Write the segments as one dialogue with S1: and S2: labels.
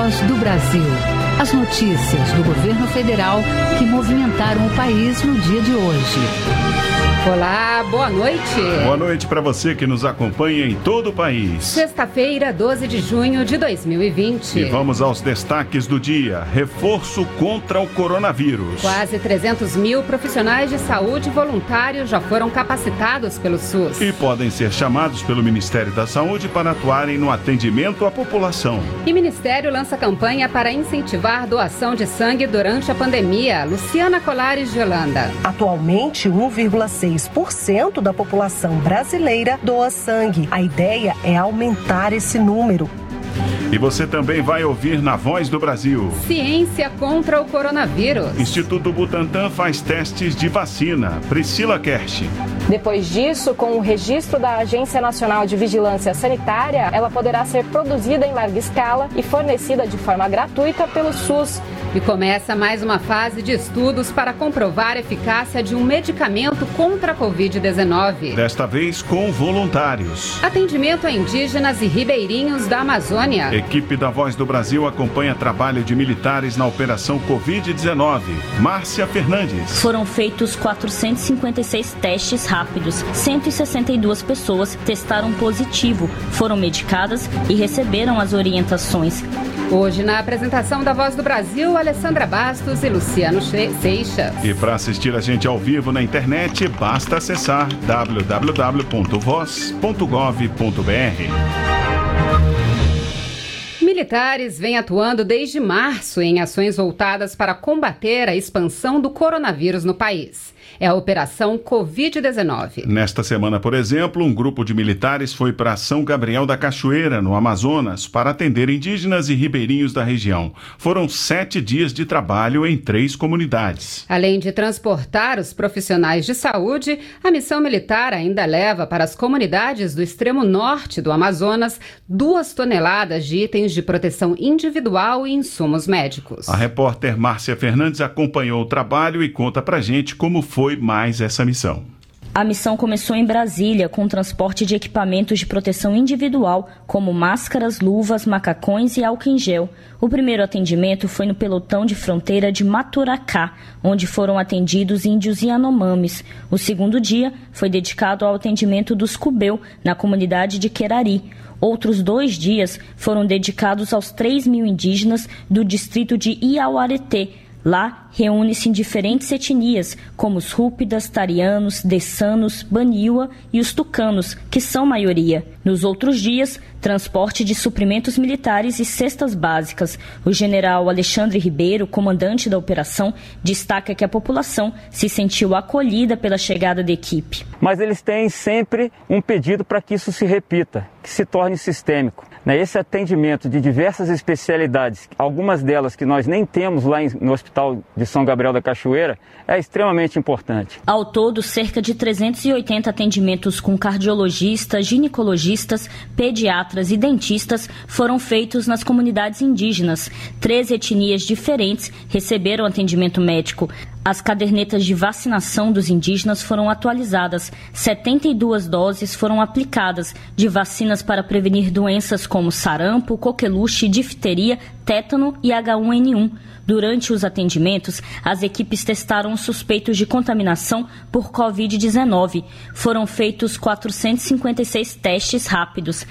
S1: Voz do Brasil. As notícias do governo federal que movimentaram o país no dia de hoje.
S2: Olá, boa noite.
S3: Boa noite para você que nos acompanha em todo o país.
S2: Sexta-feira, 12 de junho de 2020.
S3: E vamos aos destaques do dia. Reforço contra o coronavírus.
S2: Quase 300 mil profissionais de saúde voluntários já foram capacitados pelo SUS.
S3: E podem ser chamados pelo Ministério da Saúde para atuarem no atendimento à população.
S2: E o Ministério lança campanha para incentivar doação de sangue durante a pandemia. Luciana Colares de Holanda.
S4: Atualmente, 1,6% da população brasileira doa sangue. A ideia é aumentar esse número.
S3: E você também vai ouvir na Voz do Brasil.
S2: Ciência contra o coronavírus.
S3: Instituto Butantan faz testes de vacina. Priscila Kersh.
S5: Depois disso, com o registro da Agência Nacional de Vigilância Sanitária, ela poderá ser produzida em larga escala e fornecida de forma gratuita pelo SUS.
S2: E começa mais uma fase de estudos para comprovar a eficácia de um medicamento contra a Covid-19.
S3: Desta vez com voluntários.
S2: Atendimento a indígenas e ribeirinhos da Amazônia.
S3: Equipe da Voz do Brasil acompanha trabalho de militares na Operação Covid-19. Márcia Fernandes.
S6: Foram feitos 456 testes rápidos. 162 pessoas testaram positivo, foram medicadas e receberam as orientações.
S2: Hoje, na apresentação da Voz do Brasil, Alessandra Bastos e Luciano Seixas.
S3: E para assistir a gente ao vivo na internet, basta acessar www.voz.gov.br.
S2: Militares vêm atuando desde março em ações voltadas para combater a expansão do coronavírus no país. É a Operação Covid-19.
S3: Nesta semana, por exemplo, um grupo de militares foi para São Gabriel da Cachoeira, no Amazonas, para atender indígenas e ribeirinhos da região. Foram 7 dias de trabalho em 3 comunidades.
S2: Além de transportar os profissionais de saúde, a missão militar ainda leva para as comunidades do extremo norte do Amazonas 2 toneladas de itens de proteção individual e insumos médicos.
S3: A repórter Márcia Fernandes acompanhou o trabalho e conta pra gente como foi mais essa missão.
S6: A missão começou em Brasília com o transporte de equipamentos de proteção individual, como máscaras, luvas, macacões e álcool em gel. O primeiro atendimento foi no pelotão de fronteira de Maturacá, onde foram atendidos índios Yanomamis. O segundo dia foi dedicado ao atendimento dos Cubeu, na comunidade de Querari. Outros 2 dias foram dedicados aos 3 mil indígenas do distrito de Iauareté. Lá, reúne-se em diferentes etnias, como os Rúpidas, Tarianos, Dessanos, Baniwa e os Tucanos, que são maioria. Nos outros dias, transporte de suprimentos militares e cestas básicas. O general Alexandre Ribeiro, comandante da operação, destaca que a população se sentiu acolhida pela chegada da equipe.
S7: Mas eles têm sempre um pedido para que isso se repita, que se torne sistêmico. Esse atendimento de diversas especialidades, algumas delas que nós nem temos lá no Hospital de São Gabriel da Cachoeira, é extremamente importante.
S6: Ao todo, cerca de 380 atendimentos com cardiologistas, ginecologistas, pediatras e dentistas foram feitos nas comunidades indígenas. 13 etnias diferentes receberam atendimento médico. As cadernetas de vacinação dos indígenas foram atualizadas. 72 doses foram aplicadas de vacinas para prevenir doenças como sarampo, coqueluche, difteria, tétano e H1N1. Durante os atendimentos, as equipes testaram os suspeitos de contaminação por Covid-19. Foram feitos 456 testes rápidos.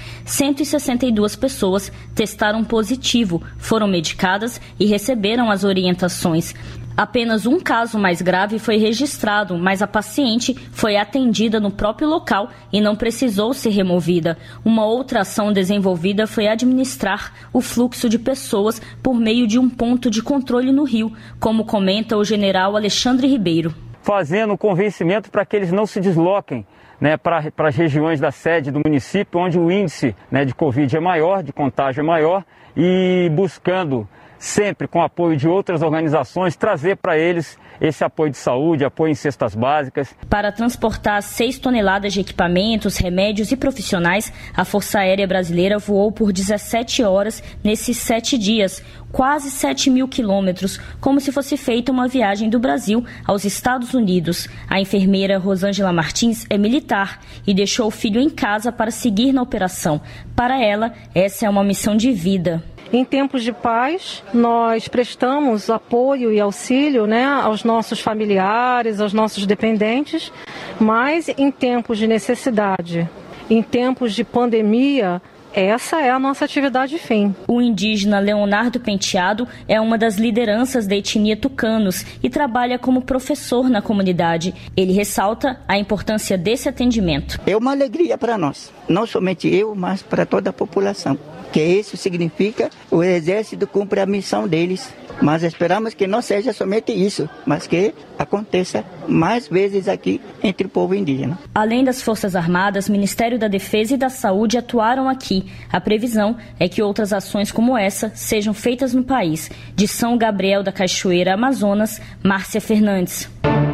S6: 162 pessoas testaram positivo, foram medicadas e receberam as orientações. Apenas um caso mais grave foi registrado, mas a paciente foi atendida no próprio local e não precisou ser removida. Uma outra ação desenvolvida foi administrar o fluxo de pessoas por meio de um ponto de controle no rio, como comenta o general Alexandre Ribeiro.
S7: Fazendo convencimento para que eles não se desloquem para as regiões da sede do município, onde o índice de Covid é maior, de contágio é maior, e buscando sempre com apoio de outras organizações, trazer para eles esse apoio de saúde, apoio em cestas básicas.
S6: Para transportar 6 toneladas de equipamentos, remédios e profissionais, a Força Aérea Brasileira voou por 17 horas nesses 7 dias, quase 7 mil quilômetros, como se fosse feita uma viagem do Brasil aos Estados Unidos. A enfermeira Rosângela Martins é militar e deixou o filho em casa para seguir na operação. Para ela, essa é uma missão de vida.
S8: Em tempos de paz, nós prestamos apoio e auxílio, aos nossos familiares, aos nossos dependentes, mas em tempos de necessidade, em tempos de pandemia, essa é a nossa atividade fim.
S6: O indígena Leonardo Penteado é uma das lideranças da etnia tucanos e trabalha como professor na comunidade. Ele ressalta a importância desse atendimento.
S9: É uma alegria para nós, não somente eu, mas para toda a população. Que isso significa o exército cumpre a missão deles. Mas esperamos que não seja somente isso, mas que aconteça mais vezes aqui entre o povo indígena.
S6: Além das Forças Armadas, Ministério da Defesa e da Saúde atuaram aqui. A previsão é que outras ações como essa sejam feitas no país. De São Gabriel da Cachoeira, Amazonas, Márcia Fernandes.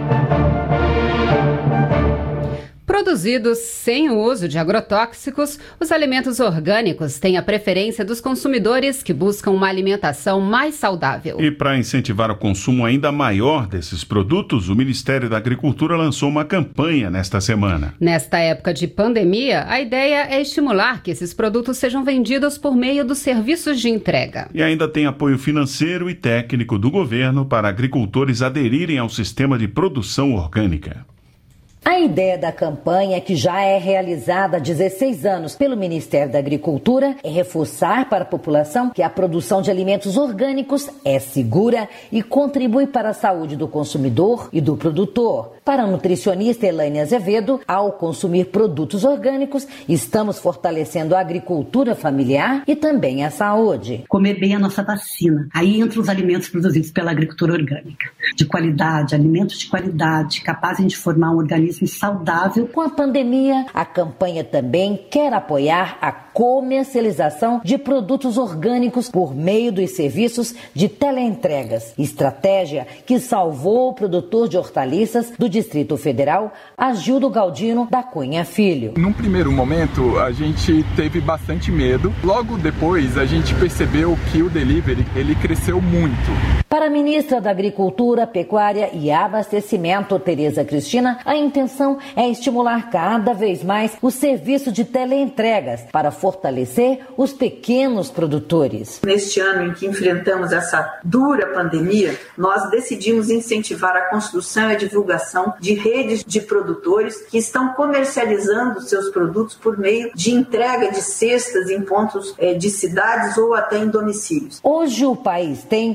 S2: Produzidos sem o uso de agrotóxicos, os alimentos orgânicos têm a preferência dos consumidores que buscam uma alimentação mais saudável.
S3: E para incentivar o consumo ainda maior desses produtos, o Ministério da Agricultura lançou uma campanha nesta semana.
S2: Nesta época de pandemia, a ideia é estimular que esses produtos sejam vendidos por meio dos serviços de entrega.
S3: E ainda tem apoio financeiro e técnico do governo para agricultores aderirem ao sistema de produção orgânica.
S10: A ideia da campanha, que já é realizada há 16 anos pelo Ministério da Agricultura, é reforçar para a população que a produção de alimentos orgânicos é segura e contribui para a saúde do consumidor e do produtor. Para a nutricionista Elaine Azevedo, ao consumir produtos orgânicos, estamos fortalecendo a agricultura familiar e também a saúde.
S11: Comer bem a nossa vacina. Aí entram os alimentos produzidos pela agricultura orgânica. De qualidade, alimentos de qualidade, capazes de formar um organismo saudável.
S10: Com a pandemia, a campanha também quer apoiar a comercialização de produtos orgânicos por meio dos serviços de teleentregas. Estratégia que salvou o produtor de hortaliças do Distrito Federal, Agildo Galdino da Cunha Filho.
S12: Num primeiro momento, a gente teve bastante medo. Logo depois, a gente percebeu que o delivery, ele cresceu muito.
S10: Para a ministra da Agricultura, Pecuária e Abastecimento, Tereza Cristina, a intenção é estimular cada vez mais o serviço de teleentregas para fortalecer os pequenos produtores.
S13: Neste ano em que enfrentamos essa dura pandemia, nós decidimos incentivar a construção e a divulgação de redes de produtores que estão comercializando seus produtos por meio de entrega de cestas em pontos de cidades ou até em domicílios.
S10: Hoje o país tem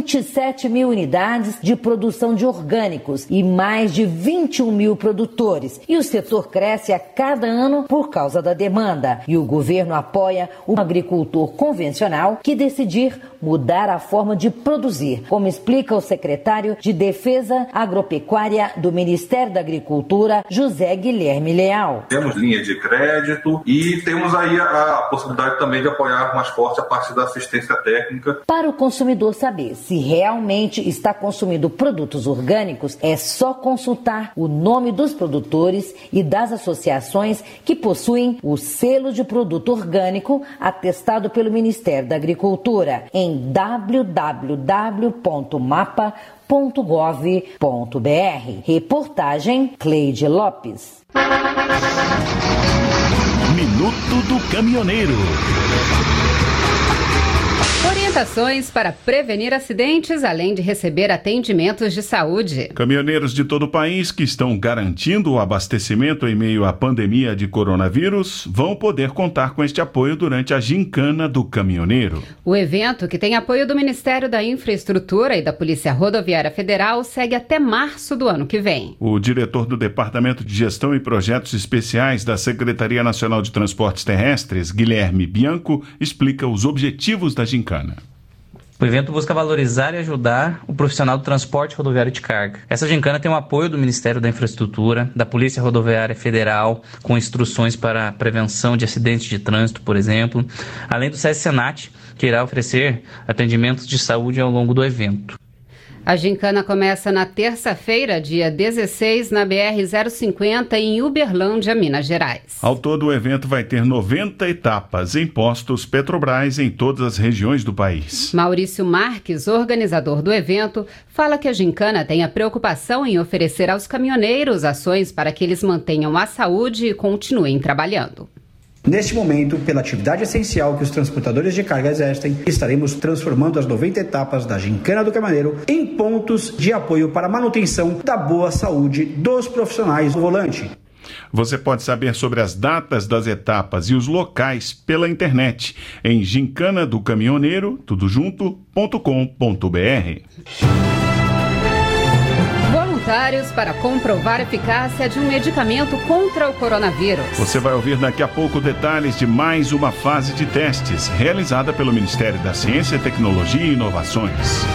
S10: 27 mil unidades de produção de orgânicos e mais de 21 mil produtores. E o setor cresce a cada ano por causa da demanda. E o governo apoia o agricultor convencional que decidir mudar a forma de produzir, como explica o secretário de Defesa Agropecuária do Ministério da Agricultura, José Guilherme Leal.
S14: Temos linha de crédito e temos aí a possibilidade também de apoiar mais forte a parte da assistência técnica.
S10: Para o consumidor saber se realmente está consumindo produtos orgânicos, é só consultar o nome dos produtores e das associações que possuem o selo de produto orgânico atestado pelo Ministério da Agricultura em www.mapa.gov.br. Reportagem Cleide Lopes.
S15: Minuto do Caminhoneiro.
S2: Orientações para prevenir acidentes, além de receber atendimentos de saúde.
S3: Caminhoneiros de todo o país que estão garantindo o abastecimento em meio à pandemia de coronavírus vão poder contar com este apoio durante a Gincana do Caminhoneiro.
S2: O evento, que tem apoio do Ministério da Infraestrutura e da Polícia Rodoviária Federal, segue até março do ano que vem.
S3: O diretor do Departamento de Gestão e Projetos Especiais da Secretaria Nacional de Transportes Terrestres, Guilherme Bianco, explica os objetivos da Gincana.
S16: O evento busca valorizar e ajudar o profissional do transporte rodoviário de carga. Essa gincana tem o apoio do Ministério da Infraestrutura, da Polícia Rodoviária Federal, com instruções para prevenção de acidentes de trânsito, por exemplo, além do SESC-Senat, que irá oferecer atendimentos de saúde ao longo do evento.
S2: A gincana começa na terça-feira, dia 16, na BR-050, em Uberlândia, Minas Gerais.
S3: Ao todo, o evento vai ter 90 etapas em postos Petrobras em todas as regiões do país.
S2: Maurício Marques, organizador do evento, fala que a gincana tem a preocupação em oferecer aos caminhoneiros ações para que eles mantenham a saúde e continuem trabalhando.
S17: Neste momento, pela atividade essencial que os transportadores de carga exercem, estaremos transformando as 90 etapas da Gincana do Caminhoneiro em pontos de apoio para a manutenção da boa saúde dos profissionais do volante.
S3: Você pode saber sobre as datas das etapas e os locais pela internet em gincanadocaminhoneiro, tudojunto.com.br.
S2: Voluntários para comprovar a eficácia de um medicamento contra o coronavírus.
S3: Você vai ouvir daqui a pouco detalhes de mais uma fase de testes realizada pelo Ministério da Ciência, Tecnologia e Inovações.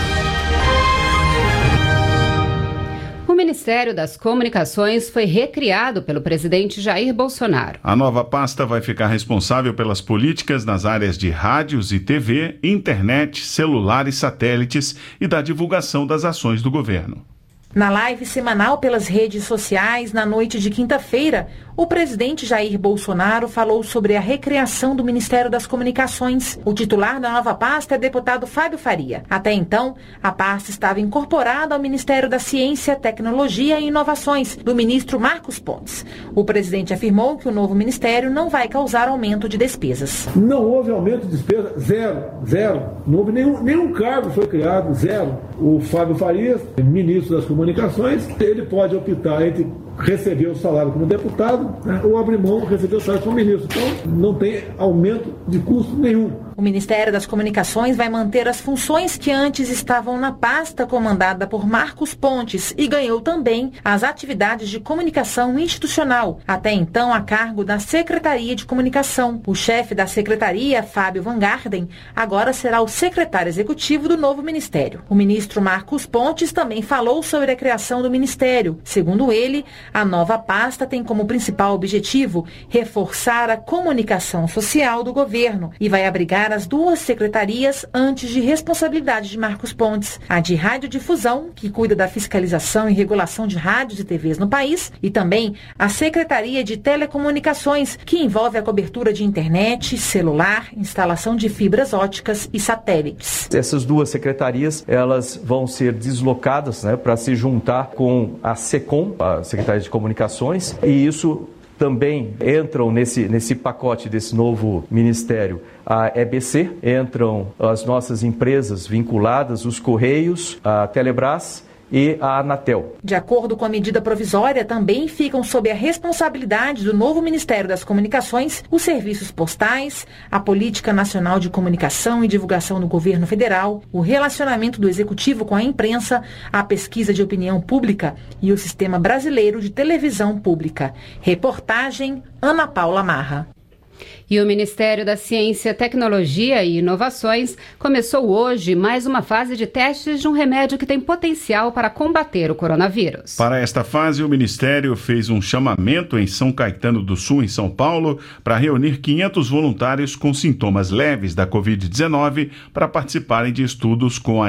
S2: O Ministério das Comunicações foi recriado pelo presidente Jair Bolsonaro.
S3: A nova pasta vai ficar responsável pelas políticas nas áreas de rádios e TV, internet, celular e satélites e da divulgação das ações do governo.
S18: Na live semanal pelas redes sociais, na noite de quinta-feira, o presidente Jair Bolsonaro falou sobre a recriação do Ministério das Comunicações. O titular da nova pasta é deputado Fábio Faria. Até então, a pasta estava incorporada ao Ministério da Ciência, Tecnologia e Inovações, do ministro Marcos Pontes. O presidente afirmou que o novo ministério não vai causar aumento de despesas.
S19: Não houve aumento de despesa, zero. Não houve nenhum cargo foi criado, zero. O Fábio Faria, ministro das Comunicações, ele pode optar entre receber o salário como deputado, né, ou abrir mão de receber o salário como ministro. Então, não tem aumento de custo nenhum.
S18: O Ministério das Comunicações vai manter as funções que antes estavam na pasta comandada por Marcos Pontes e ganhou também as atividades de comunicação institucional, até então a cargo da Secretaria de Comunicação. O chefe da secretaria, Fábio Van Garden, agora será o secretário executivo do novo ministério. O ministro Marcos Pontes também falou sobre a criação do ministério. Segundo ele, a nova pasta tem como principal objetivo reforçar a comunicação social do governo e vai abrigar as duas secretarias antes de responsabilidade de Marcos Pontes, a de radiodifusão, que cuida da fiscalização e regulação de rádios e TVs no país, e também a Secretaria de Telecomunicações, que envolve a cobertura de internet, celular, instalação de fibras óticas e satélites.
S20: Essas duas secretarias, elas vão ser deslocadas, né, para se juntar com a SECOM, a Secretaria de Comunicações, e isso também entram nesse pacote desse novo ministério a EBC, entram as nossas empresas vinculadas, os Correios, a Telebrás e a Anatel.
S18: De acordo com a medida provisória, também ficam sob a responsabilidade do novo Ministério das Comunicações os serviços postais, a Política Nacional de Comunicação e Divulgação do Governo Federal, o relacionamento do Executivo com a imprensa, a pesquisa de opinião pública e o Sistema Brasileiro de Televisão Pública. Reportagem Ana Paula Marra.
S2: E o Ministério da Ciência, Tecnologia e Inovações começou hoje mais uma fase de testes de um remédio que tem potencial para combater o coronavírus.
S3: Para esta fase, o Ministério fez um chamamento em São Caetano do Sul, em São Paulo, para reunir 500 voluntários com sintomas leves da Covid-19 para participarem de estudos com a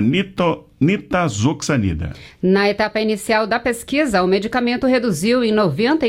S3: nitazoxanida.
S2: Na etapa inicial da pesquisa, o medicamento reduziu em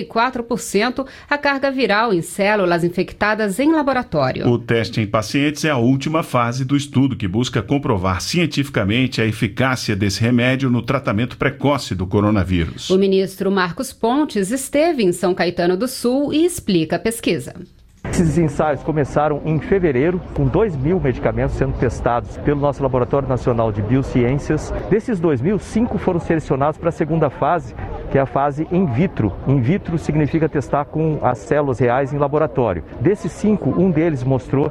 S2: 94% a carga viral em células infectadas em laboratório.
S3: O teste em pacientes é a última fase do estudo que busca comprovar cientificamente a eficácia desse remédio no tratamento precoce do coronavírus.
S2: O ministro Marcos Pontes esteve em São Caetano do Sul e explica a pesquisa.
S20: Esses ensaios começaram em fevereiro, com 2.000 medicamentos sendo testados pelo nosso Laboratório Nacional de Biociências. Desses 2.000, 5 foram selecionados para a segunda fase, que é a fase in vitro. In vitro significa testar com as células reais em laboratório. Desses 5, um deles mostrou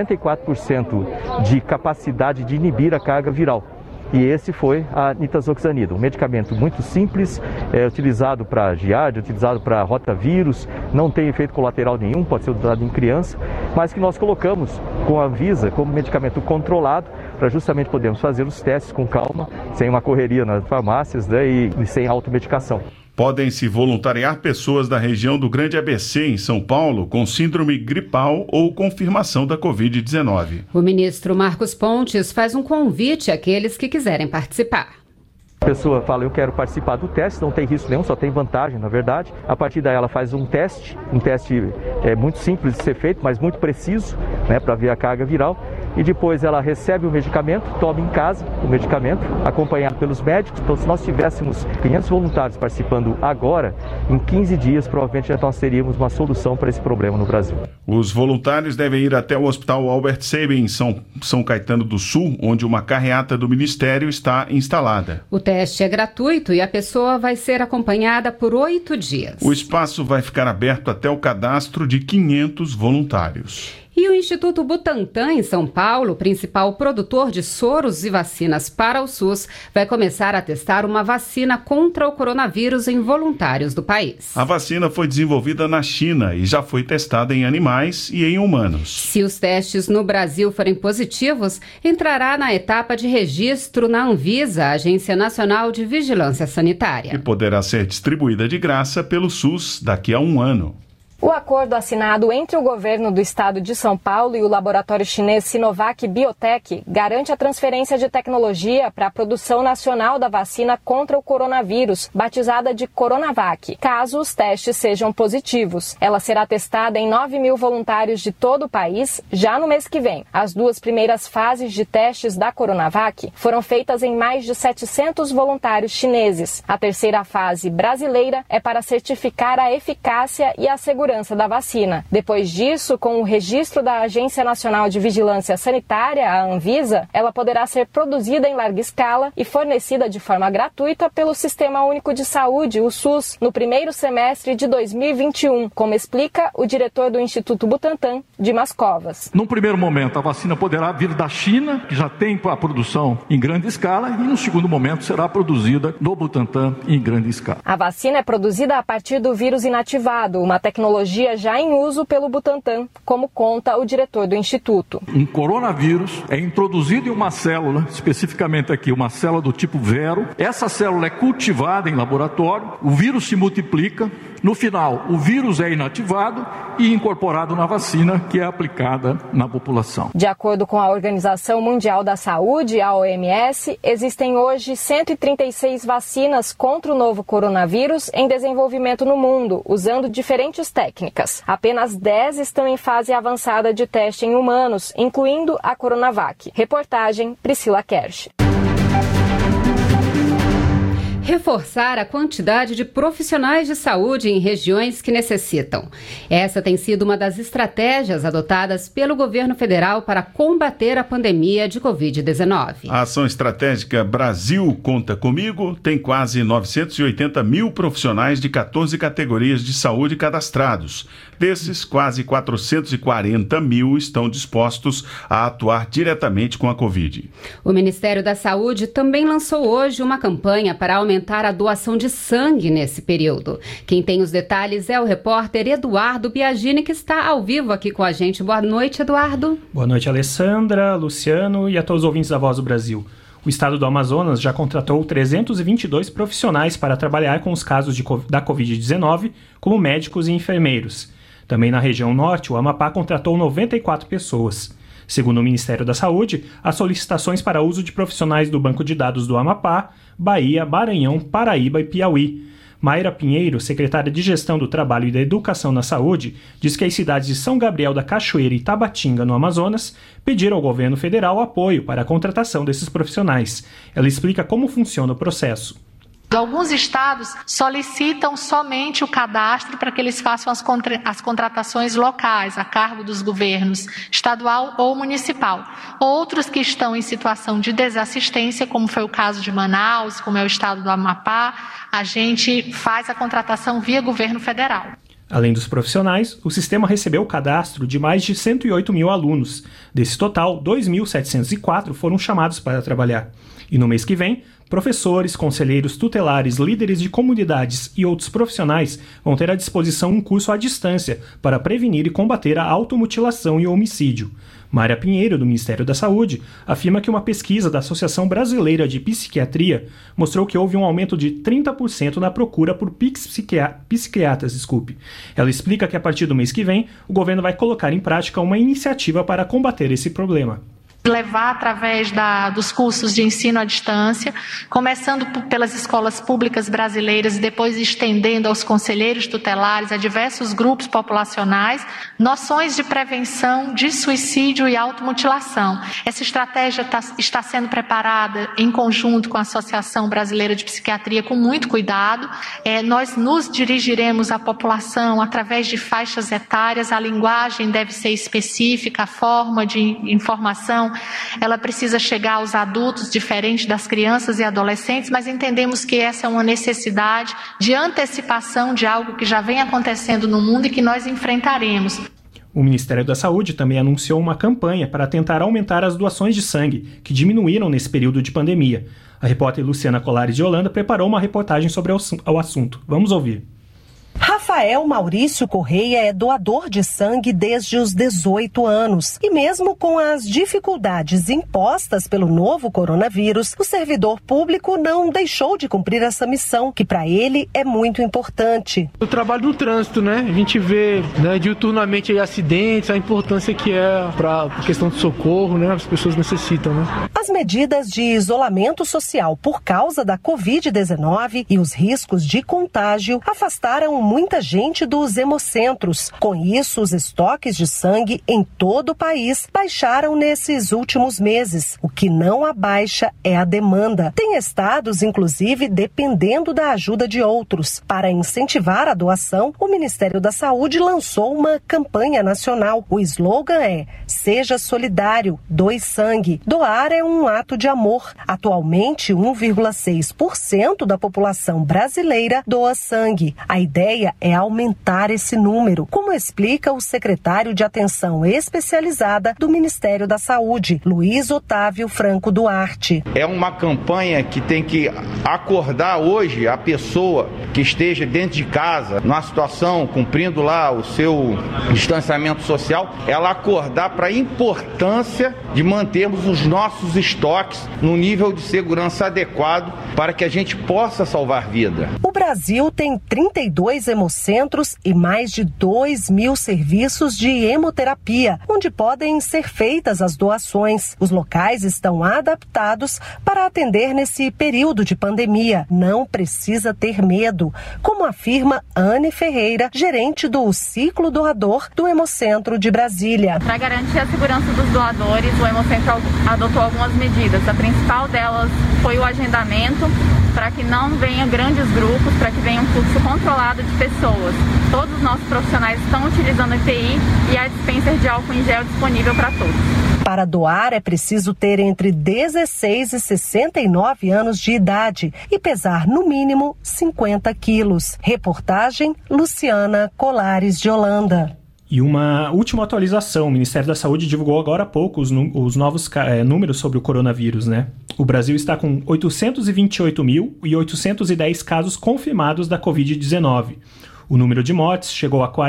S20: 94% de capacidade de inibir a carga viral. E esse foi a nitazoxanida, um medicamento muito simples, utilizado para giardia, utilizado para rotavírus, não tem efeito colateral nenhum, pode ser usado em criança, mas que nós colocamos com a Anvisa como medicamento controlado para justamente podermos fazer os testes com calma, sem uma correria nas farmácias, né, e sem automedicação.
S3: Podem se voluntariar pessoas da região do Grande ABC, em São Paulo, com síndrome gripal ou confirmação da Covid-19.
S2: O ministro Marcos Pontes faz um convite àqueles que quiserem participar.
S20: A pessoa fala, eu quero participar do teste, não tem risco nenhum, só tem vantagem, na verdade. A partir daí ela faz um teste muito simples de ser feito, mas muito preciso, né, para ver a carga viral. e depois ela recebe o medicamento, toma em casa o medicamento, acompanhado pelos médicos. Então, se nós tivéssemos 500 voluntários participando agora, em 15 dias, provavelmente já nós teríamos uma solução para esse problema no Brasil.
S3: Os voluntários devem ir até o Hospital Albert Sabin, em São Caetano do Sul, onde uma carreata do Ministério está instalada.
S2: O teste é gratuito e a pessoa vai ser acompanhada por 8 dias.
S3: O espaço vai ficar aberto até o cadastro de 500 voluntários.
S2: E o Instituto Butantan, em São Paulo, principal produtor de soros e vacinas para o SUS, vai começar a testar uma vacina contra o coronavírus em voluntários do país.
S3: A vacina foi desenvolvida na China e já foi testada em animais e em humanos.
S2: Se os testes no Brasil forem positivos, entrará na etapa de registro na Anvisa, Agência Nacional de Vigilância Sanitária.
S3: E poderá ser distribuída de graça pelo SUS daqui a 1 ano.
S5: O acordo assinado entre o governo do estado de São Paulo e o laboratório chinês Sinovac Biotech garante a transferência de tecnologia para a produção nacional da vacina contra o coronavírus, batizada de Coronavac, caso os testes sejam positivos. Ela será testada em 9 mil voluntários de todo o país já no mês que vem. As 2 primeiras fases de testes da Coronavac foram feitas em mais de 700 voluntários chineses. A terceira fase, brasileira, é para certificar a eficácia e a segurança da vacina. Depois disso, com o registro da Agência Nacional de Vigilância Sanitária, a Anvisa, ela poderá ser produzida em larga escala e fornecida de forma gratuita pelo Sistema Único de Saúde, o SUS, no primeiro semestre de 2021, como explica o diretor do Instituto Butantan, Dimas Covas.
S21: Num primeiro momento, a vacina poderá vir da China, que já tem a produção em grande escala, e no segundo momento será produzida no Butantan em grande escala.
S5: A vacina é produzida a partir do vírus inativado, uma tecnologia já em uso pelo Butantan, como conta o diretor do Instituto.
S21: Um coronavírus é introduzido em uma célula, especificamente aqui, uma célula do tipo Vero. Essa célula é cultivada em laboratório, o vírus se multiplica, no final o vírus é inativado e incorporado na vacina que é aplicada na população.
S5: De acordo com a Organização Mundial da Saúde, a OMS, existem hoje 136 vacinas contra o novo coronavírus em desenvolvimento no mundo, usando diferentes técnicas. Apenas 10 estão em fase avançada de teste em humanos, incluindo a Coronavac. Reportagem Priscila Kersh.
S2: Reforçar a quantidade de profissionais de saúde em regiões que necessitam. Essa tem sido uma das estratégias adotadas pelo governo federal para combater a pandemia de Covid-19.
S3: A ação estratégica Brasil Conta Comigo tem quase 980 mil profissionais de 14 categorias de saúde cadastrados. Desses, quase 440 mil estão dispostos a atuar diretamente com a Covid.
S2: O Ministério da Saúde também lançou hoje uma campanha para aumentar a doação de sangue nesse período. Quem tem os detalhes é o repórter Eduardo Biagini, que está ao vivo aqui com a gente. Boa noite, Eduardo.
S22: Boa noite, Alessandra, Luciano e a todos os ouvintes da Voz do Brasil. O estado do Amazonas já contratou 322 profissionais para trabalhar com os casos da Covid-19, como médicos e enfermeiros. Também na região norte, o Amapá contratou 94 pessoas. Segundo o Ministério da Saúde, as solicitações para uso de profissionais do Banco de Dados do Amapá, Bahia, Maranhão, Paraíba e Piauí. Mayra Pinheiro, secretária de Gestão do Trabalho e da Educação na Saúde, diz que as cidades de São Gabriel da Cachoeira e Tabatinga, no Amazonas, pediram ao governo federal apoio para a contratação desses profissionais. Ela explica como funciona o processo.
S23: Alguns estados solicitam somente o cadastro para que eles façam as contratações locais, a cargo dos governos estadual ou municipal. Outros que estão em situação de desassistência, como foi o caso de Manaus, como é o estado do Amapá, a gente faz a contratação via governo federal.
S22: Além dos profissionais, o sistema recebeu o cadastro de mais de 108 mil alunos. Desse total, 2.704 foram chamados para trabalhar. E no mês que vem, professores, conselheiros tutelares, líderes de comunidades e outros profissionais vão ter à disposição um curso à distância para prevenir e combater a automutilação e o homicídio. Mayra Pinheiro, do Ministério da Saúde, afirma que uma pesquisa da Associação Brasileira de Psiquiatria mostrou que houve um aumento de 30% na procura por psiquiatras. Ela explica que a partir do mês que vem, o governo vai colocar em prática uma iniciativa para combater esse problema.
S23: levar através dos cursos de ensino à distância, começando pelas escolas públicas brasileiras e depois estendendo aos conselheiros tutelares, a diversos grupos populacionais, noções de prevenção de suicídio e automutilação. Essa estratégia está sendo preparada em conjunto com a Associação Brasileira de Psiquiatria com muito cuidado. Nós nos dirigiremos à população através de faixas etárias, a linguagem deve ser específica, a forma de informação ela precisa chegar aos adultos, diferente das crianças e adolescentes, mas entendemos que essa é uma necessidade de antecipação de algo que já vem acontecendo no mundo e que nós enfrentaremos.
S22: O Ministério da Saúde também anunciou uma campanha para tentar aumentar as doações de sangue, que diminuíram nesse período de pandemia. A repórter Luciana Colares de Holanda preparou uma reportagem sobre o assunto. Vamos ouvir.
S1: Rafael Maurício Correia é doador de sangue desde os 18 anos. E mesmo com as dificuldades impostas pelo novo coronavírus, o servidor público não deixou de cumprir essa missão, que para ele é muito importante.
S4: Eu trabalho no trânsito, né? A gente vê diuturnamente aí acidentes, a importância que é para a questão de socorro, né? As pessoas necessitam, né?
S1: As medidas de isolamento social por causa da Covid-19 e os riscos de contágio afastaram muita gente dos hemocentros. Com isso, os estoques de sangue em todo o país baixaram nesses últimos meses. O que não abaixa é a demanda. Tem estados, inclusive, dependendo da ajuda de outros. Para incentivar a doação, o Ministério da Saúde lançou uma campanha nacional. O slogan é: Seja solidário, doe sangue. Doar é um ato de amor. Atualmente, 1,6% da população brasileira doa sangue. A ideia é aumentar esse número, como explica o secretário de Atenção Especializada do Ministério da Saúde, Luiz Otávio Franco Duarte.
S7: É uma campanha que tem que acordar hoje a pessoa que esteja dentro de casa, numa situação, cumprindo lá o seu distanciamento social, ela acordar para a importância de mantermos os nossos estoques no nível de segurança adequado para que a gente possa salvar vida.
S1: O Brasil tem 32 hemocentros e mais de 2.000 serviços de hemoterapia, onde podem ser feitas as doações. Os locais estão adaptados para atender nesse período de pandemia. Não precisa ter medo, como afirma Anne Ferreira, gerente do Ciclo Doador do Hemocentro de Brasília.
S24: Para garantir a segurança dos doadores, o Hemocentro adotou algumas medidas. A principal delas foi o agendamento, para que não venha grandes grupos, para que venha um fluxo controlado de pessoas. Todos os nossos profissionais estão utilizando EPI e a dispenser de álcool em gel disponível para todos.
S1: Para doar é preciso ter entre 16 e 69 anos de idade e pesar no mínimo 50 quilos. Reportagem Luciana Colares de Holanda.
S22: E uma última atualização, o Ministério da Saúde divulgou agora há pouco os novos números sobre o coronavírus, né? O Brasil está com 828.810 casos confirmados da Covid-19. O número de mortes chegou a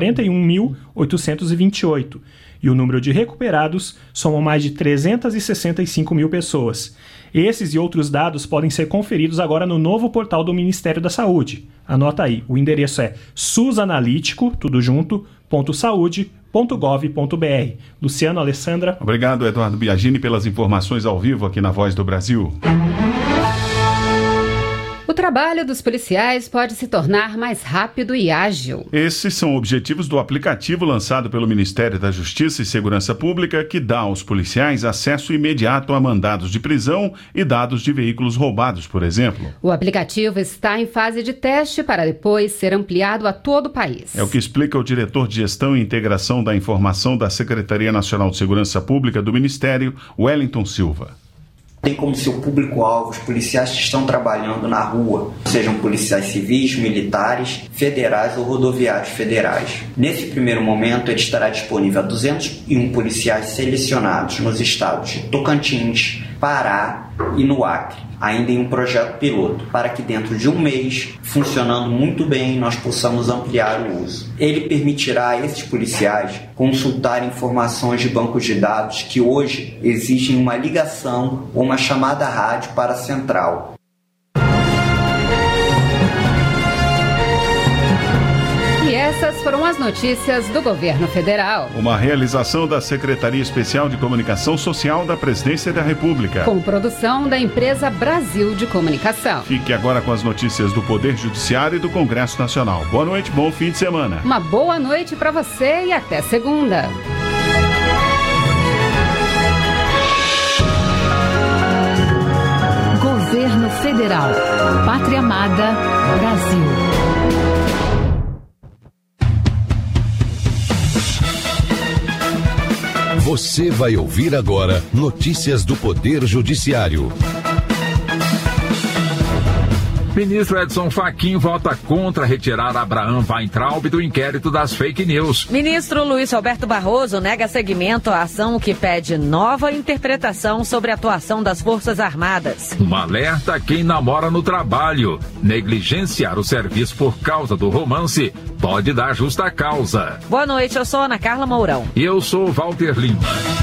S22: 41.828 e o número de recuperados soma mais de 365 mil pessoas. Esses e outros dados podem ser conferidos agora no novo portal do Ministério da Saúde. Anota aí, o endereço é susanalítico, tudo junto, .saude.gov.br. Luciano, Alessandra.
S3: Obrigado, Eduardo Biagini, pelas informações ao vivo aqui na Voz do Brasil.
S2: O trabalho dos policiais pode se tornar mais rápido e ágil.
S3: Esses são objetivos do aplicativo lançado pelo Ministério da Justiça e Segurança Pública, que dá aos policiais acesso imediato a mandados de prisão e dados de veículos roubados, por exemplo.
S2: O aplicativo está em fase de teste para depois ser ampliado a todo o país.
S3: É o que explica o diretor de Gestão e Integração da Informação da Secretaria Nacional de Segurança Pública do Ministério, Wellington Silva.
S25: Tem como seu público-alvo os policiais que estão trabalhando na rua, sejam policiais civis, militares, federais ou rodoviários federais. Nesse primeiro momento, ele estará disponível a 201 policiais selecionados nos estados de Tocantins, Pará e no Acre, ainda em um projeto piloto, para que dentro de um mês, funcionando muito bem, nós possamos ampliar o uso. Ele permitirá a esses policiais consultar informações de bancos de dados que hoje exigem uma ligação ou uma chamada rádio para a central.
S2: Essas foram as notícias do governo federal.
S3: Uma realização da Secretaria Especial de Comunicação Social da Presidência da República.
S2: Com produção da empresa Brasil de Comunicação.
S3: Fique agora com as notícias do Poder Judiciário e do Congresso Nacional. Boa noite, bom fim de semana.
S2: Uma boa noite para você e até segunda.
S6: Governo Federal. Pátria Amada, Brasil.
S8: Você vai ouvir agora notícias do Poder Judiciário.
S9: Ministro Edson Fachin vota contra retirar Abraham Weintraub do inquérito das fake news.
S11: Ministro Luiz Roberto Barroso nega seguimento à ação que pede nova interpretação sobre a atuação das Forças Armadas.
S9: Um alerta a quem namora no trabalho. Negligenciar o serviço por causa do romance pode dar justa causa.
S11: Boa noite, eu sou Ana Carla Mourão.
S9: E eu sou Walter Lima.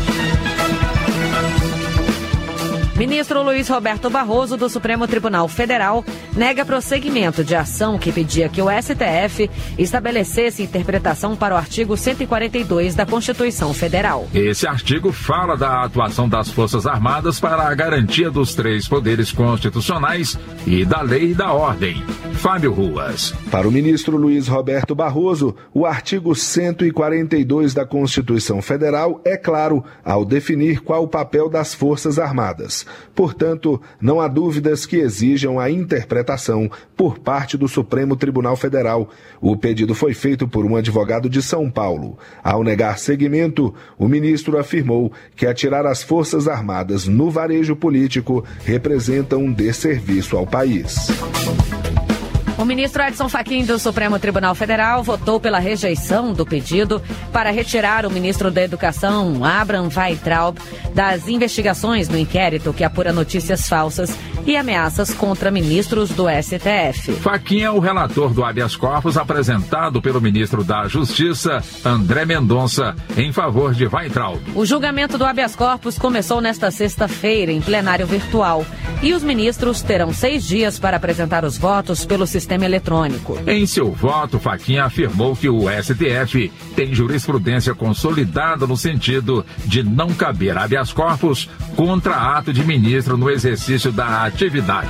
S11: Ministro Luiz Roberto Barroso, do Supremo Tribunal Federal, nega prosseguimento de ação que pedia que o STF estabelecesse interpretação para o artigo 142 da Constituição Federal.
S9: Esse artigo fala da atuação das Forças Armadas para a garantia dos 3 poderes constitucionais e da lei e da ordem. Fábio Ruas.
S12: Para o ministro Luiz Roberto Barroso, o artigo 142 da Constituição Federal é claro ao definir qual o papel das Forças Armadas. Portanto, não há dúvidas que exijam a interpretação por parte do Supremo Tribunal Federal. O pedido foi feito por um advogado de São Paulo. Ao negar seguimento, o ministro afirmou que atirar as Forças Armadas no varejo político representa um desserviço ao país.
S11: O ministro Edson Fachin, do Supremo Tribunal Federal, votou pela rejeição do pedido para retirar o ministro da Educação, Abraham Weintraub, das investigações no inquérito que apura notícias falsas e ameaças contra ministros do STF.
S9: Fachin é o relator do habeas corpus apresentado pelo ministro da Justiça, André Mendonça, em favor de Weintraub.
S11: O julgamento do habeas corpus começou nesta sexta-feira, em plenário virtual, e os ministros terão 6 dias para apresentar os votos pelo sistema eletrônico.
S9: Em seu voto, Fachin afirmou que o STF tem jurisprudência consolidada no sentido de não caber habeas corpus contra ato de ministro no exercício da atividade.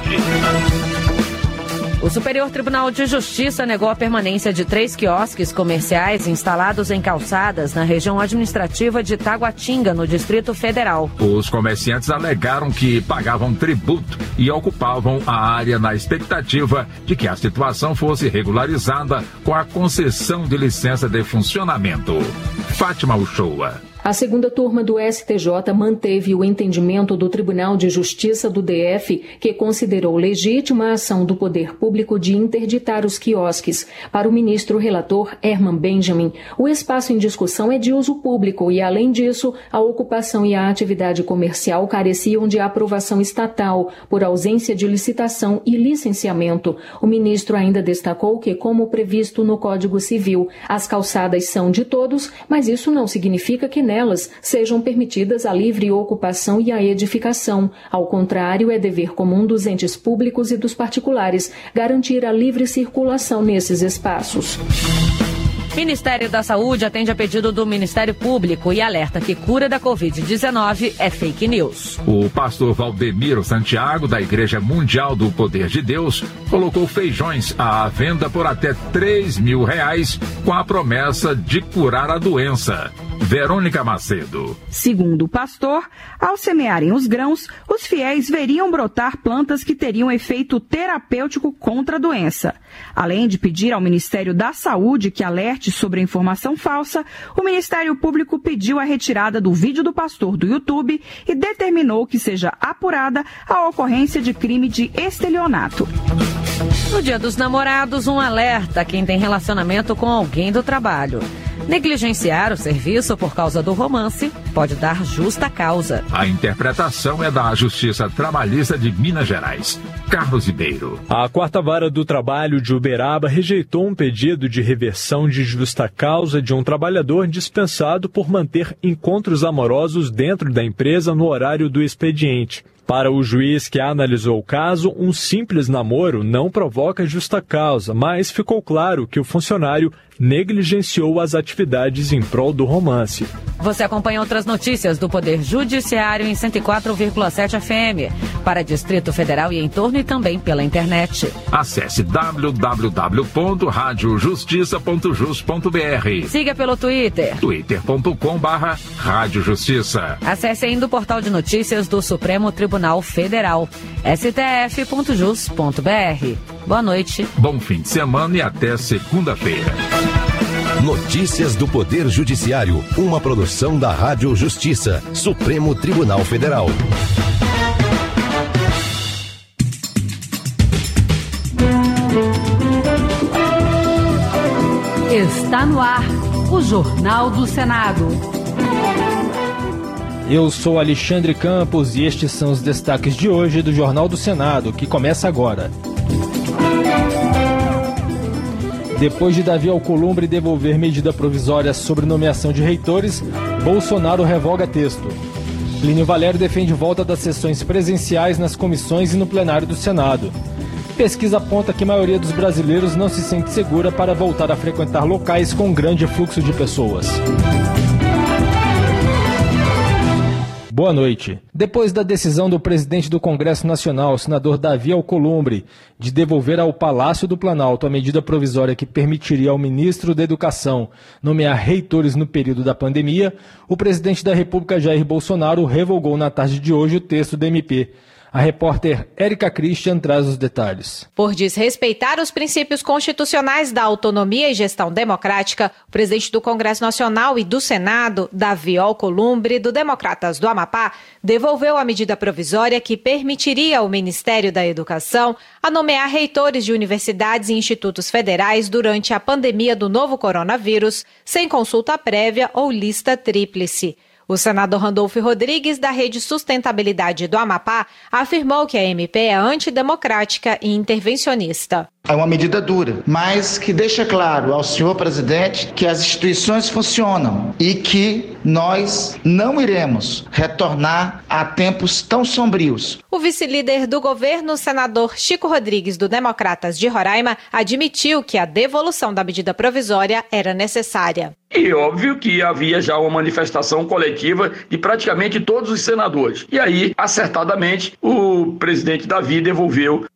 S11: O Superior Tribunal de Justiça negou a permanência de 3 quiosques comerciais instalados em calçadas na região administrativa de Taguatinga, no Distrito Federal.
S9: Os comerciantes alegaram que pagavam tributo e ocupavam a área na expectativa de que a situação fosse regularizada com a concessão de licença de funcionamento. Fátima Uchoa.
S26: A segunda turma do STJ manteve o entendimento do Tribunal de Justiça do DF, que considerou legítima a ação do poder público de interditar os quiosques. Para o ministro relator Herman Benjamin, o espaço em discussão é de uso público e, além disso, a ocupação e a atividade comercial careciam de aprovação estatal, por ausência de licitação e licenciamento. O ministro ainda destacou que, como previsto no Código Civil, as calçadas são de todos, mas isso não significa que nelas sejam permitidas a livre ocupação e a edificação. Ao contrário, é dever comum dos entes públicos e dos particulares garantir a livre circulação nesses espaços.
S11: Ministério da Saúde atende a pedido do Ministério Público e alerta que cura da Covid-19 é fake news.
S9: O pastor Valdemiro Santiago, da Igreja Mundial do Poder de Deus, colocou feijões à venda por até R$3.000 com a promessa de curar a doença. Verônica Macedo.
S27: Segundo o pastor, ao semearem os grãos, os fiéis veriam brotar plantas que teriam efeito terapêutico contra a doença. Além de pedir ao Ministério da Saúde que alerte sobre a informação falsa, o Ministério Público pediu a retirada do vídeo do pastor do YouTube e determinou que seja apurada a ocorrência de crime de estelionato.
S11: No Dia dos Namorados, um alerta a quem tem relacionamento com alguém do trabalho. Negligenciar o serviço por causa do romance pode dar justa causa.
S9: A interpretação é da Justiça Trabalhista de Minas Gerais. Carlos Ribeiro.
S28: A 4ª Vara do Trabalho de Uberaba rejeitou um pedido de reversão de justa causa de um trabalhador dispensado por manter encontros amorosos dentro da empresa no horário do expediente. Para o juiz que analisou o caso, um simples namoro não provoca justa causa, mas ficou claro que o funcionário negligenciou as atividades em prol do romance.
S11: Você acompanha outras notícias do Poder Judiciário em 104,7 FM, para Distrito Federal e em torno, e também pela internet.
S9: Acesse www.radiojustiça.jus.br.
S11: Siga pelo Twitter.
S9: twitter.com/radiojustiça.
S11: Acesse ainda o portal de notícias do Supremo Tribunal Federal, stf.jus.br. Boa noite.
S9: Bom fim de semana e até segunda-feira.
S8: Notícias do Poder Judiciário, uma produção da Rádio Justiça, Supremo Tribunal Federal.
S6: Está no ar o Jornal do Senado.
S10: Eu sou Alexandre Campos e estes são os destaques de hoje do Jornal do Senado, que começa agora. Depois de Davi Alcolumbre devolver medida provisória sobre nomeação de reitores, Bolsonaro revoga texto. Plínio Valério defende volta das sessões presenciais nas comissões e no plenário do Senado. Pesquisa aponta que a maioria dos brasileiros não se sente segura para voltar a frequentar locais com grande fluxo de pessoas. Boa noite. Depois da decisão do presidente do Congresso Nacional, senador Davi Alcolumbre, de devolver ao Palácio do Planalto a medida provisória que permitiria ao ministro da Educação nomear reitores no período da pandemia, o presidente da República, Jair Bolsonaro, revogou na tarde de hoje o texto do MP. A repórter Érica Christian traz os detalhes.
S13: Por desrespeitar os princípios constitucionais da autonomia e gestão democrática, o presidente do Congresso Nacional e do Senado, Davi Alcolumbre, do Democratas do Amapá, devolveu a medida provisória que permitiria ao Ministério da Educação a nomear reitores de universidades e institutos federais durante a pandemia do novo coronavírus, sem consulta prévia ou lista tríplice. O senador Randolfo Rodrigues, da Rede Sustentabilidade do Amapá, afirmou que a MP é antidemocrática e intervencionista.
S14: É uma medida dura, mas que deixa claro ao senhor presidente que as instituições funcionam e que nós não iremos retornar a tempos tão sombrios.
S13: O vice-líder do governo, senador Chico Rodrigues, do Democratas de Roraima, admitiu que a devolução da medida provisória era necessária.
S15: E óbvio que havia já uma manifestação coletiva de praticamente todos os senadores. E aí, acertadamente, o presidente Davi devolveu.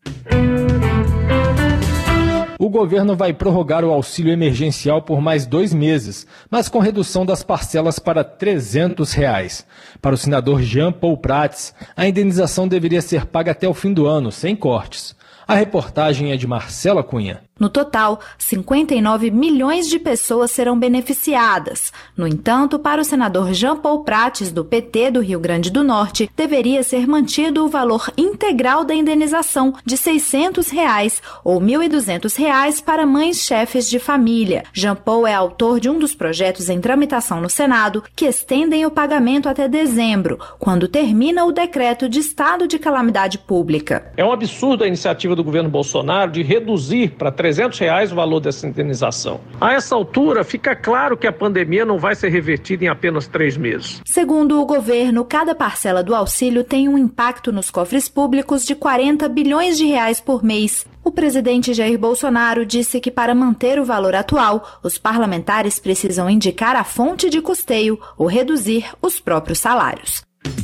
S10: O governo vai prorrogar o auxílio emergencial por mais 2 meses, mas com redução das parcelas para R$ 300. Para o senador Jean Paul Prats, a indenização deveria ser paga até o fim do ano, sem cortes. A reportagem é de Marcela Cunha.
S16: No total, 59 milhões de pessoas serão beneficiadas. No entanto, para o senador Jean Paul Prats, do PT do Rio Grande do Norte, deveria ser mantido o valor integral da indenização de R$ 600 ou R$ 1.200 para mães chefes de família. Jean Paul é autor de um dos projetos em tramitação no Senado que estendem o pagamento até dezembro, quando termina o decreto de estado de calamidade pública.
S17: É um absurdo a iniciativa do governo Bolsonaro de reduzir para R$ 300 o valor dessa indenização. A essa altura, fica claro que a pandemia não vai ser revertida em apenas 3 meses.
S16: Segundo o governo, cada parcela do auxílio tem um impacto nos cofres públicos de R$ 40 bilhões por mês. O presidente Jair Bolsonaro disse que para manter o valor atual, os parlamentares precisam indicar a fonte de custeio ou reduzir os próprios salários.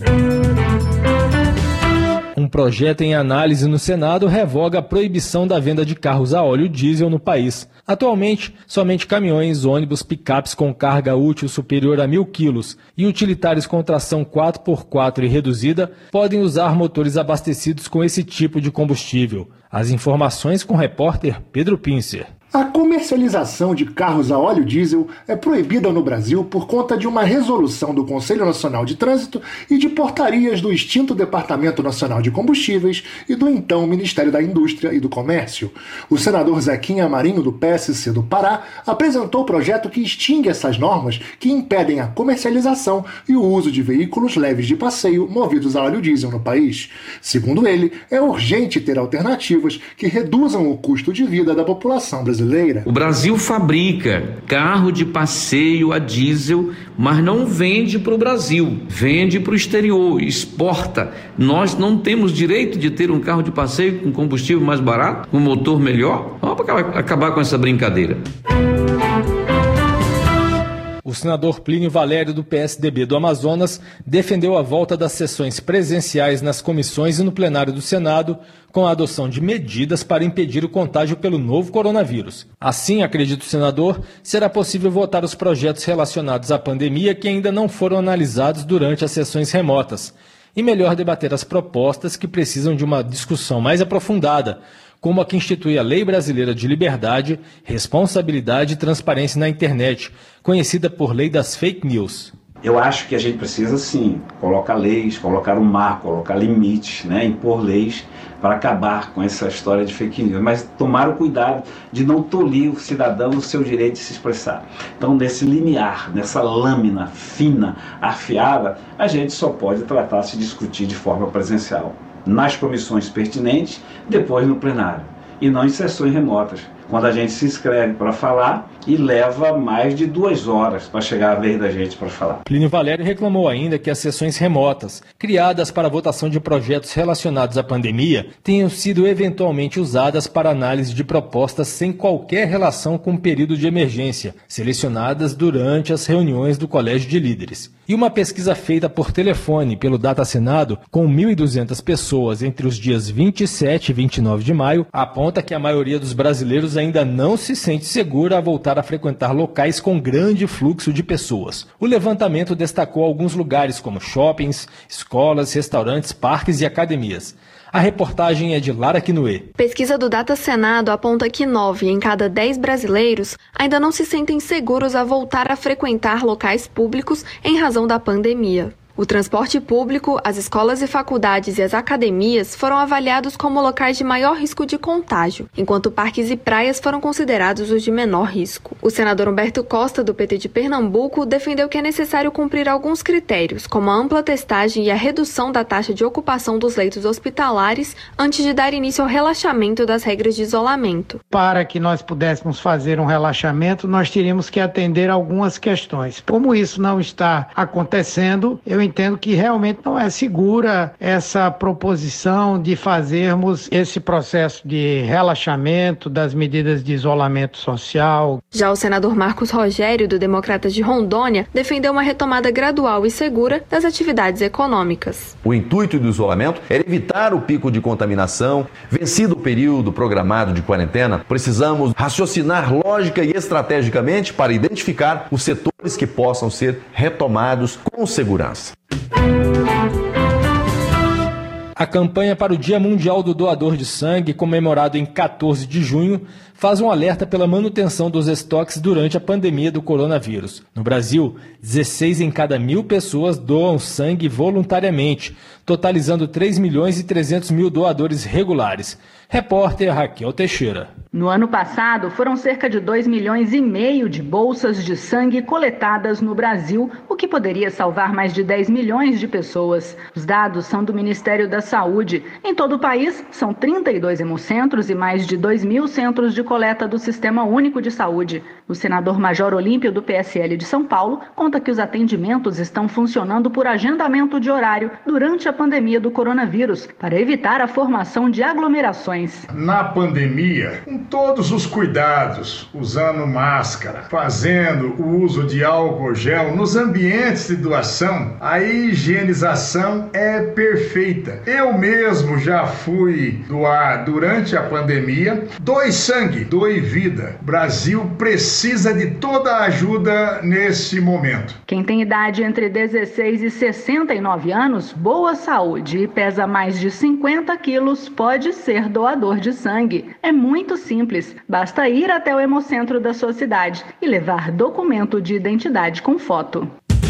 S10: Um projeto em análise no Senado revoga a proibição da venda de carros a óleo diesel no país. Atualmente, somente caminhões, ônibus, picapes com carga útil superior a 1.000 quilos e utilitários com tração 4x4 e reduzida podem usar motores abastecidos com esse tipo de combustível. As informações com o repórter Pedro Pincer.
S18: A comercialização de carros a óleo diesel é proibida no Brasil por conta de uma resolução do Conselho Nacional de Trânsito e de portarias do extinto Departamento Nacional de Combustíveis e do então Ministério da Indústria e do Comércio. O senador Zequinha Marinho, do PSC do Pará, apresentou o projeto que extingue essas normas que impedem a comercialização e o uso de veículos leves de passeio movidos a óleo diesel no país. Segundo ele, é urgente ter alternativas que reduzam o custo de vida da população brasileira. brasileira?
S4: O Brasil fabrica carro de passeio a diesel, mas não vende para o Brasil, vende para o exterior, exporta. Nós não temos direito de ter um carro de passeio com combustível mais barato, com motor melhor? Vamos acabar com essa brincadeira.
S10: O senador Plínio Valério, do PSDB do Amazonas, defendeu a volta das sessões presenciais nas comissões e no plenário do Senado, com a adoção de medidas para impedir o contágio pelo novo coronavírus. Assim, acredita o senador, será possível votar os projetos relacionados à pandemia que ainda não foram analisados durante as sessões remotas, e melhor debater as propostas que precisam de uma discussão mais aprofundada, como a que institui a Lei Brasileira de Liberdade, Responsabilidade e Transparência na Internet, conhecida por Lei das Fake News.
S5: Eu acho que a gente precisa, sim, colocar leis, colocar um marco, colocar limites, impor leis para acabar com essa história de fake news, mas tomar o cuidado de não tolir o cidadão no seu direito de se expressar. Então, nesse limiar, nessa lâmina fina, afiada, a gente só pode tratar, se discutir de forma presencial, nas comissões pertinentes, depois no plenário, e não em sessões remotas, quando a gente se inscreve para falar e leva mais de 2 horas para chegar a vez da gente para falar.
S10: Plínio Valério reclamou ainda que as sessões remotas, criadas para a votação de projetos relacionados à pandemia, tenham sido eventualmente usadas para análise de propostas sem qualquer relação com o período de emergência, selecionadas durante as reuniões do Colégio de Líderes. E uma pesquisa feita por telefone pelo Data Senado, com 1.200 pessoas entre os dias 27 e 29 de maio, aponta que a maioria dos brasileiros ainda não se sente segura a voltar a frequentar locais com grande fluxo de pessoas. O levantamento destacou alguns lugares como shoppings, escolas, restaurantes, parques e academias. A reportagem é de Lara Quinoé.
S7: Pesquisa do Data Senado aponta que 9 em cada 10 brasileiros ainda não se sentem seguros a voltar a frequentar locais públicos em razão da pandemia. O transporte público, as escolas e faculdades e as academias foram avaliados como locais de maior risco de contágio, enquanto parques e praias foram considerados os de menor risco. O senador Humberto Costa, do PT de Pernambuco, defendeu que é necessário cumprir alguns critérios, como a ampla testagem e a redução da taxa de ocupação dos leitos hospitalares antes de dar início ao relaxamento das regras de isolamento.
S19: Para que nós pudéssemos fazer um relaxamento, nós teríamos que atender algumas questões. Como isso não está acontecendo, eu entendo que realmente não é segura essa proposição de fazermos esse processo de relaxamento das medidas de isolamento social.
S7: Já o senador Marcos Rogério, do Democratas de Rondônia, defendeu uma retomada gradual e segura das atividades econômicas.
S20: O intuito do isolamento era evitar o pico de contaminação. Vencido o período programado de quarentena, precisamos raciocinar lógica e estrategicamente para identificar os setores que possam ser retomados com segurança.
S10: A campanha para o Dia Mundial do Doador de Sangue, comemorado em 14 de junho, faz um alerta pela manutenção dos estoques durante a pandemia do coronavírus. No Brasil, 16 em cada 1.000 pessoas doam sangue voluntariamente, totalizando 3.300.000 doadores regulares. Repórter Raquel Teixeira.
S27: No ano passado, foram cerca de 2,5 milhões de bolsas de sangue coletadas no Brasil, o que poderia salvar mais de 10 milhões de pessoas. Os dados são do Ministério da Saúde. Em todo o país, são 32 hemocentros e mais de 2.000 centros de coleta do Sistema Único de Saúde. O senador Major Olímpio, do PSL de São Paulo, conta que os atendimentos estão funcionando por agendamento de horário durante a pandemia do coronavírus, para evitar a formação de aglomerações.
S21: Na pandemia, com todos os cuidados, usando máscara, fazendo o uso de álcool gel nos ambientes de doação, a higienização é perfeita. Eu mesmo já fui doar durante a pandemia. Doe sangue, doe vida. O Brasil precisa de toda a ajuda nesse momento.
S27: Quem tem idade entre 16 e 69 anos, boa saúde e pesa mais de 50 quilos pode ser doador de sangue. É muito simples, basta ir até o hemocentro da sua cidade e levar documento de identidade com foto.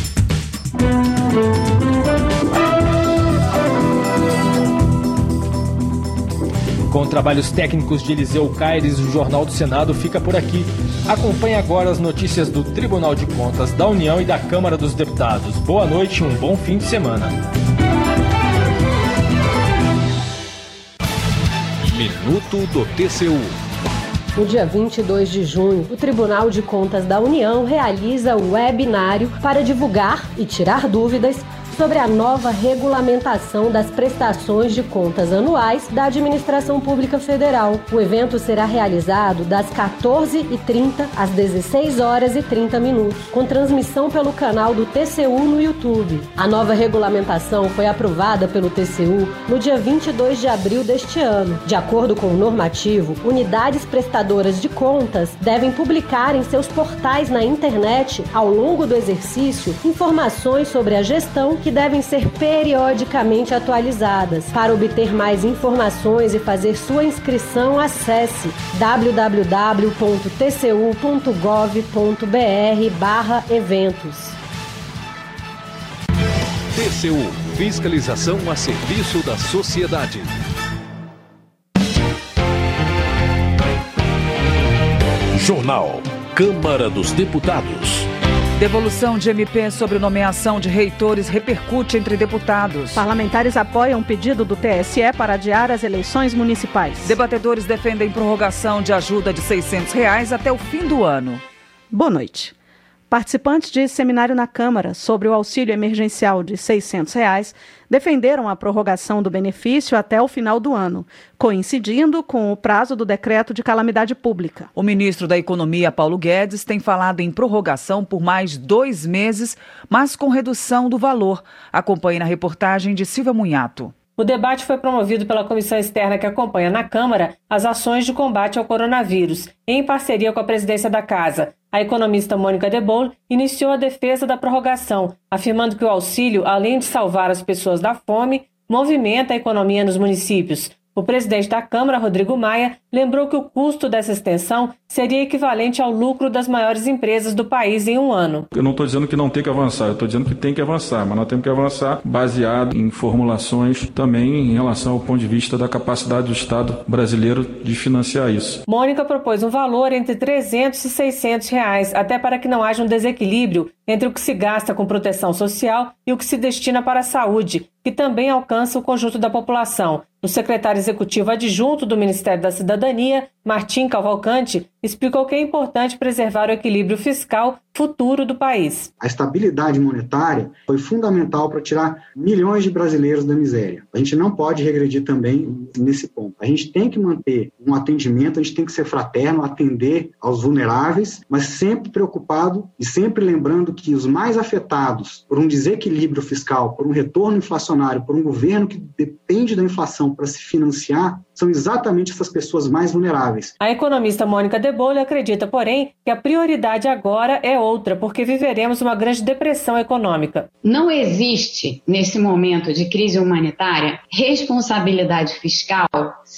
S10: Com trabalhos técnicos de Eliseu Caires, o Jornal do Senado fica por aqui. Acompanhe agora as notícias do Tribunal de Contas da União e da Câmara dos Deputados. Boa noite e um bom fim de semana.
S8: Minuto do TCU.
S1: No dia 22 de junho, o Tribunal de Contas da União realiza um webinário para divulgar e tirar dúvidas sobre a nova regulamentação das prestações de contas anuais da Administração Pública Federal. O evento será realizado das 14h30 às 16h30, com transmissão pelo canal do TCU no YouTube. A nova regulamentação foi aprovada pelo TCU no dia 22 de abril deste ano. De acordo com o normativo, unidades prestadoras de contas devem publicar em seus portais na internet, ao longo do exercício, informações sobre a gestão que devem ser periodicamente atualizadas. Para obter mais informações e fazer sua inscrição, acesse www.tcu.gov.br/eventos.
S8: TCU, fiscalização a serviço da sociedade. Jornal Câmara dos Deputados.
S27: Devolução de MP sobre nomeação de reitores repercute entre deputados.
S2: Parlamentares apoiam o pedido do TSE para adiar as eleições municipais.
S27: Debatedores defendem prorrogação de ajuda de R$ 600 até o fim do ano.
S2: Boa noite. Participantes de seminário na Câmara sobre o auxílio emergencial de R$ 600 defenderam a prorrogação do benefício até o final do ano, coincidindo com o prazo do decreto de calamidade pública.
S27: O ministro da Economia, Paulo Guedes, tem falado em prorrogação por mais 2 meses, mas com redução do valor. Acompanhe na reportagem de Silvia Munhato.
S3: O debate foi promovido pela comissão externa que acompanha na Câmara as ações de combate ao coronavírus, em parceria com a presidência da Casa. A economista Mônica De Bolle iniciou a defesa da prorrogação, afirmando que o auxílio, além de salvar as pessoas da fome, movimenta a economia nos municípios. O presidente da Câmara, Rodrigo Maia, lembrou que o custo dessa extensão seria equivalente ao lucro das maiores empresas do país em um ano.
S12: Eu não estou dizendo que não tem que avançar, eu estou dizendo que tem que avançar, mas nós temos que avançar baseado em formulações também em relação ao ponto de vista da capacidade do Estado brasileiro de financiar isso.
S3: Mônica propôs um valor entre R$ 300 e R$ 600, até para que não haja um desequilíbrio entre o que se gasta com proteção social e o que se destina para a saúde, que também alcança o conjunto da população. O secretário executivo adjunto do Ministério da Cidadania, Martim Cavalcante, explicou que é importante preservar o equilíbrio fiscal futuro do país.
S22: A estabilidade monetária foi fundamental para tirar milhões de brasileiros da miséria. A gente não pode regredir também nesse ponto. A gente tem que manter um atendimento, a gente tem que ser fraterno, atender aos vulneráveis, mas sempre preocupado e sempre lembrando que os mais afetados por um desequilíbrio fiscal, por um retorno inflacionário, por um governo que depende da inflação para se financiar, são exatamente essas pessoas mais vulneráveis.
S3: A economista Mônica De Bolle acredita, porém, que a prioridade agora é outra, porque viveremos uma grande depressão econômica.
S23: Não existe, nesse momento de crise humanitária, responsabilidade fiscal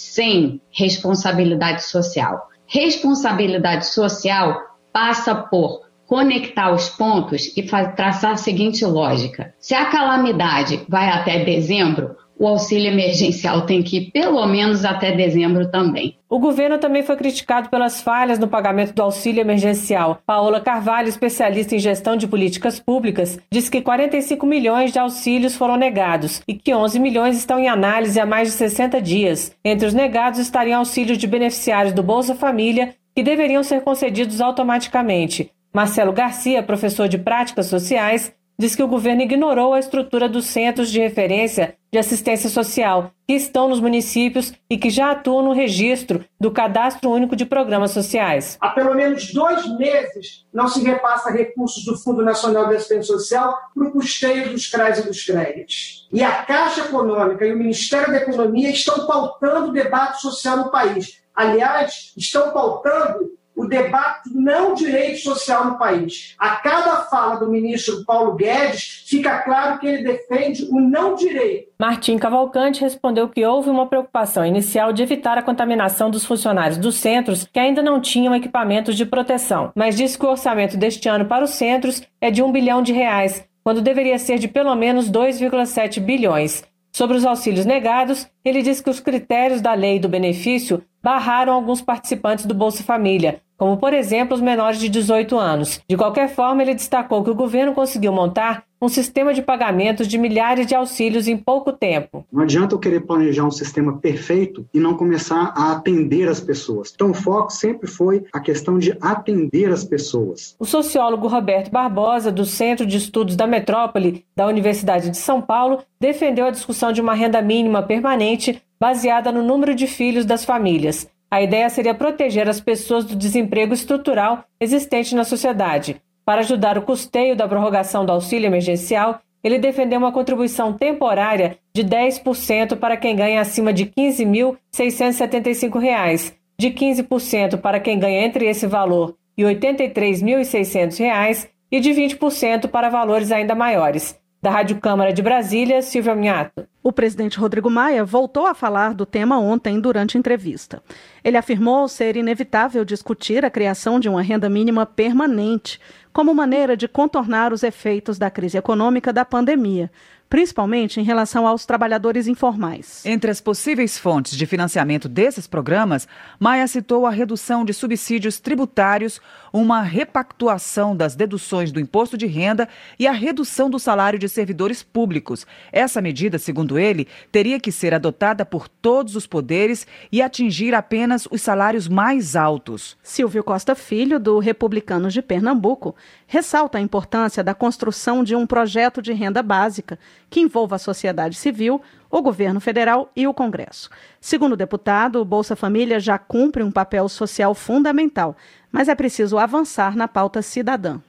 S23: sem responsabilidade social. Responsabilidade social passa por conectar os pontos e traçar a seguinte lógica. Se a calamidade vai até dezembro, o auxílio emergencial tem que ir pelo menos até dezembro também.
S3: O governo também foi criticado pelas falhas no pagamento do auxílio emergencial. Paola Carvalho, especialista em gestão de políticas públicas, diz que 45 milhões de auxílios foram negados e que 11 milhões estão em análise há mais de 60 dias. Entre os negados estariam auxílios de beneficiários do Bolsa Família, que deveriam ser concedidos automaticamente. Marcelo Garcia, professor de práticas sociais, diz que o governo ignorou a estrutura dos centros de referência de assistência social que estão nos municípios e que já atuam no registro do Cadastro Único de Programas Sociais.
S24: Há pelo menos 2 meses não se repassa recursos do Fundo Nacional de Assistência Social para o custeio dos CRAs e dos CREAs. E a Caixa Econômica e o Ministério da Economia estão pautando o debate social no país. Aliás, estão pautando o debate não direito social no país. A cada fala do ministro Paulo Guedes, fica claro que ele defende o não direito.
S3: Martim Cavalcante respondeu que houve uma preocupação inicial de evitar a contaminação dos funcionários dos centros que ainda não tinham equipamentos de proteção, mas disse que o orçamento deste ano para os centros é de R$1 bilhão, quando deveria ser de pelo menos 2,7 bilhões. Sobre os auxílios negados, ele disse que os critérios da lei do benefício barraram alguns participantes do Bolsa Família. como, por exemplo, os menores de 18 anos. De qualquer forma, ele destacou que o governo conseguiu montar um sistema de pagamentos de milhares de auxílios em pouco tempo.
S22: Não adianta eu querer planejar um sistema perfeito e não começar a atender as pessoas. Então o foco sempre foi a questão de atender as pessoas.
S3: O sociólogo Roberto Barbosa, do Centro de Estudos da Metrópole da Universidade de São Paulo, defendeu a discussão de uma renda mínima permanente baseada no número de filhos das famílias. A ideia seria proteger as pessoas do desemprego estrutural existente na sociedade. Para ajudar o custeio da prorrogação do auxílio emergencial, ele defendeu uma contribuição temporária de 10% para quem ganha acima de R$ 15.675, de 15% para quem ganha entre esse valor e R$ 83.600 e de 20% para valores ainda maiores. Da Rádio Câmara de Brasília, Silvia Minhato.
S2: O presidente Rodrigo Maia voltou a falar do tema ontem durante a entrevista. Ele afirmou ser inevitável discutir a criação de uma renda mínima permanente como maneira de contornar os efeitos da crise econômica da pandemia, principalmente em relação aos trabalhadores informais.
S6: Entre as possíveis fontes de financiamento desses programas, Maia citou a redução de subsídios tributários, uma repactuação das deduções do imposto de renda e a redução do salário de servidores públicos. Essa medida, segundo ele, teria que ser adotada por todos os poderes e atingir apenas os salários mais altos.
S2: Silvio Costa Filho, do Republicanos de Pernambuco, ressalta a importância da construção de um projeto de renda básica que envolva a sociedade civil, o governo federal e o Congresso. Segundo o deputado, o Bolsa Família já cumpre um papel social fundamental, mas é preciso avançar na pauta cidadã.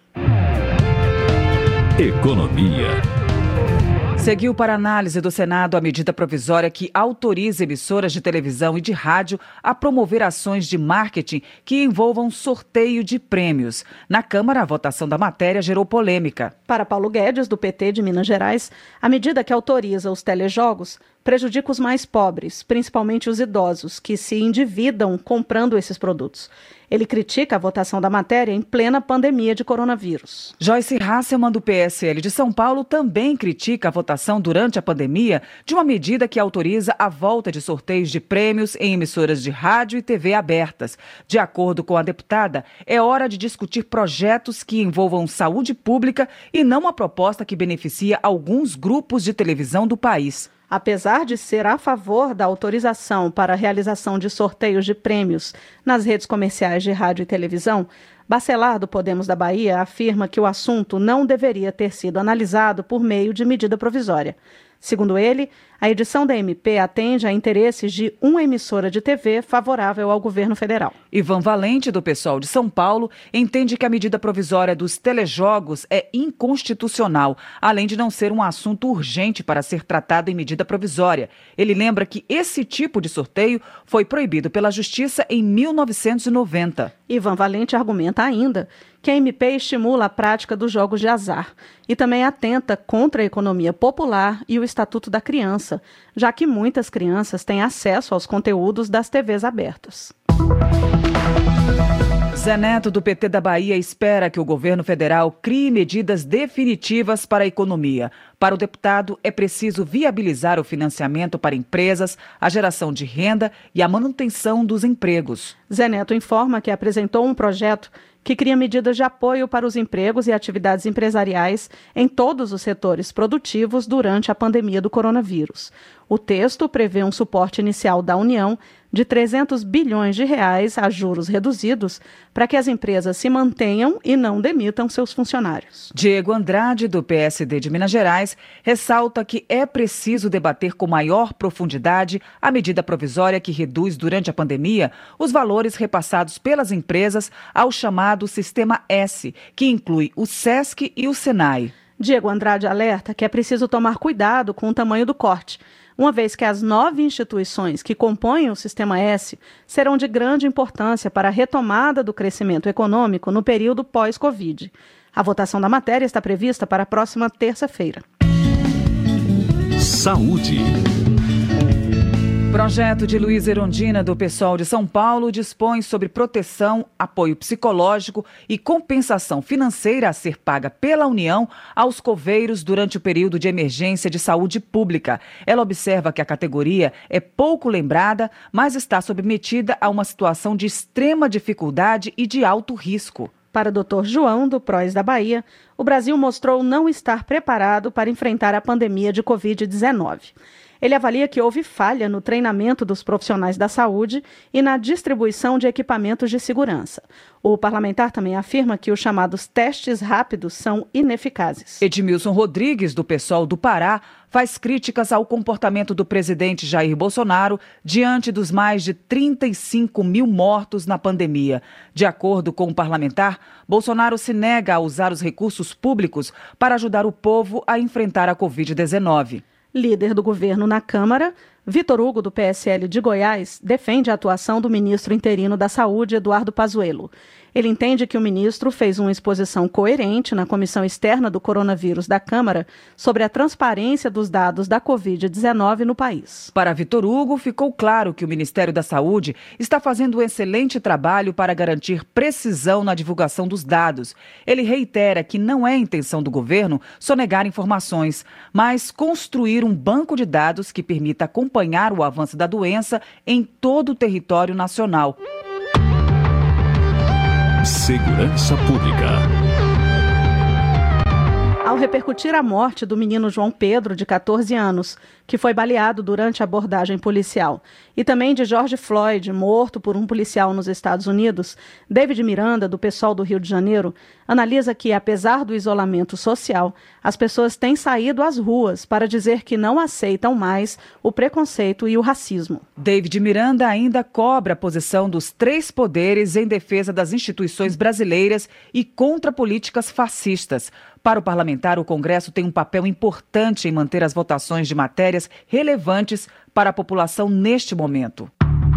S9: Economia.
S6: Seguiu para análise do Senado a medida provisória que autoriza emissoras de televisão e de rádio a promover ações de marketing que envolvam sorteio de prêmios. Na Câmara, a votação da matéria gerou polêmica.
S2: Para Paulo Guedes, do PT de Minas Gerais, a medida que autoriza os telejogos prejudica os mais pobres, principalmente os idosos, que se endividam comprando esses produtos. Ele critica a votação da matéria em plena pandemia de coronavírus.
S6: Joyce Hasselmann, do PSL de São Paulo, também critica a votação durante a pandemia de uma medida que autoriza a volta de sorteios de prêmios em emissoras de rádio e TV abertas. De acordo com a deputada, é hora de discutir projetos que envolvam saúde pública e não uma proposta que beneficia alguns grupos de televisão do país.
S2: Apesar de ser a favor da autorização para a realização de sorteios de prêmios nas redes comerciais de rádio e televisão, Bacelar, do Podemos da Bahia, afirma que o assunto não deveria ter sido analisado por meio de medida provisória. Segundo ele, a edição da MP atende a interesses de uma emissora de TV favorável ao governo federal.
S6: Ivan Valente, do PSOL de São Paulo, entende que a medida provisória dos telejogos é inconstitucional, além de não ser um assunto urgente para ser tratado em medida provisória. Ele lembra que esse tipo de sorteio foi proibido pela Justiça em 1990.
S2: Ivan Valente argumenta ainda que a MP estimula a prática dos jogos de azar e também atenta contra a economia popular e o Estatuto da Criança, já que muitas crianças têm acesso aos conteúdos das TVs abertas.
S6: Zé Neto, do PT da Bahia, espera que o governo federal crie medidas definitivas para a economia. Para o deputado, é preciso viabilizar o financiamento para empresas, a geração de renda e a manutenção dos empregos.
S2: Zé Neto informa que apresentou um projeto que cria medidas de apoio para os empregos e atividades empresariais em todos os setores produtivos durante a pandemia do coronavírus. O texto prevê um suporte inicial da União de 300 bilhões de reais a juros reduzidos para que as empresas se mantenham e não demitam seus funcionários.
S6: Diego Andrade, do PSD de Minas Gerais, ressalta que é preciso debater com maior profundidade a medida provisória que reduz durante a pandemia os valores repassados pelas empresas ao chamado Sistema S, que inclui o SESC e o SENAI.
S2: Diego Andrade alerta que é preciso tomar cuidado com o tamanho do corte, uma vez que as 9 instituições que compõem o Sistema S serão de grande importância para a retomada do crescimento econômico no período pós-Covid. A votação da matéria está prevista para a próxima terça-feira.
S9: Saúde.
S6: Projeto de Luiz Erundina, do PSOL de São Paulo, dispõe sobre proteção, apoio psicológico e compensação financeira a ser paga pela União aos coveiros durante o período de emergência de saúde pública. Ela observa que a categoria é pouco lembrada, mas está submetida a uma situação de extrema dificuldade e de alto risco.
S2: Para o Dr. João, do PROS da Bahia, o Brasil mostrou não estar preparado para enfrentar a pandemia de Covid-19. Ele avalia que houve falha no treinamento dos profissionais da saúde e na distribuição de equipamentos de segurança. O parlamentar também afirma que os chamados testes rápidos são ineficazes.
S6: Edmilson Rodrigues, do PSOL do Pará, faz críticas ao comportamento do presidente Jair Bolsonaro diante dos mais de 35 mil mortos na pandemia. De acordo com o parlamentar, Bolsonaro se nega a usar os recursos públicos para ajudar o povo a enfrentar a Covid-19.
S2: Líder do governo na Câmara, Vitor Hugo, do PSL de Goiás, defende a atuação do ministro interino da Saúde, Eduardo Pazuello. Ele entende que o ministro fez uma exposição coerente na Comissão Externa do Coronavírus da Câmara sobre a transparência dos dados da Covid-19 no país.
S6: Para Vitor Hugo, ficou claro que o Ministério da Saúde está fazendo um excelente trabalho para garantir precisão na divulgação dos dados. Ele reitera que não é intenção do governo sonegar informações, mas construir um banco de dados que permita acompanhar o avanço da doença em todo o território nacional.
S8: Segurança Pública.
S2: Ao repercutir a morte do menino João Pedro, de 14 anos, que foi baleado durante a abordagem policial, e também de George Floyd, morto por um policial nos Estados Unidos, David Miranda, do PSOL do Rio de Janeiro, analisa que, apesar do isolamento social, as pessoas têm saído às ruas para dizer que não aceitam mais o preconceito e o racismo.
S6: David Miranda ainda cobra a posição dos três poderes em defesa das instituições brasileiras e contra políticas fascistas. Para o parlamentar, o Congresso tem um papel importante em manter as votações de matérias relevantes para a população neste momento.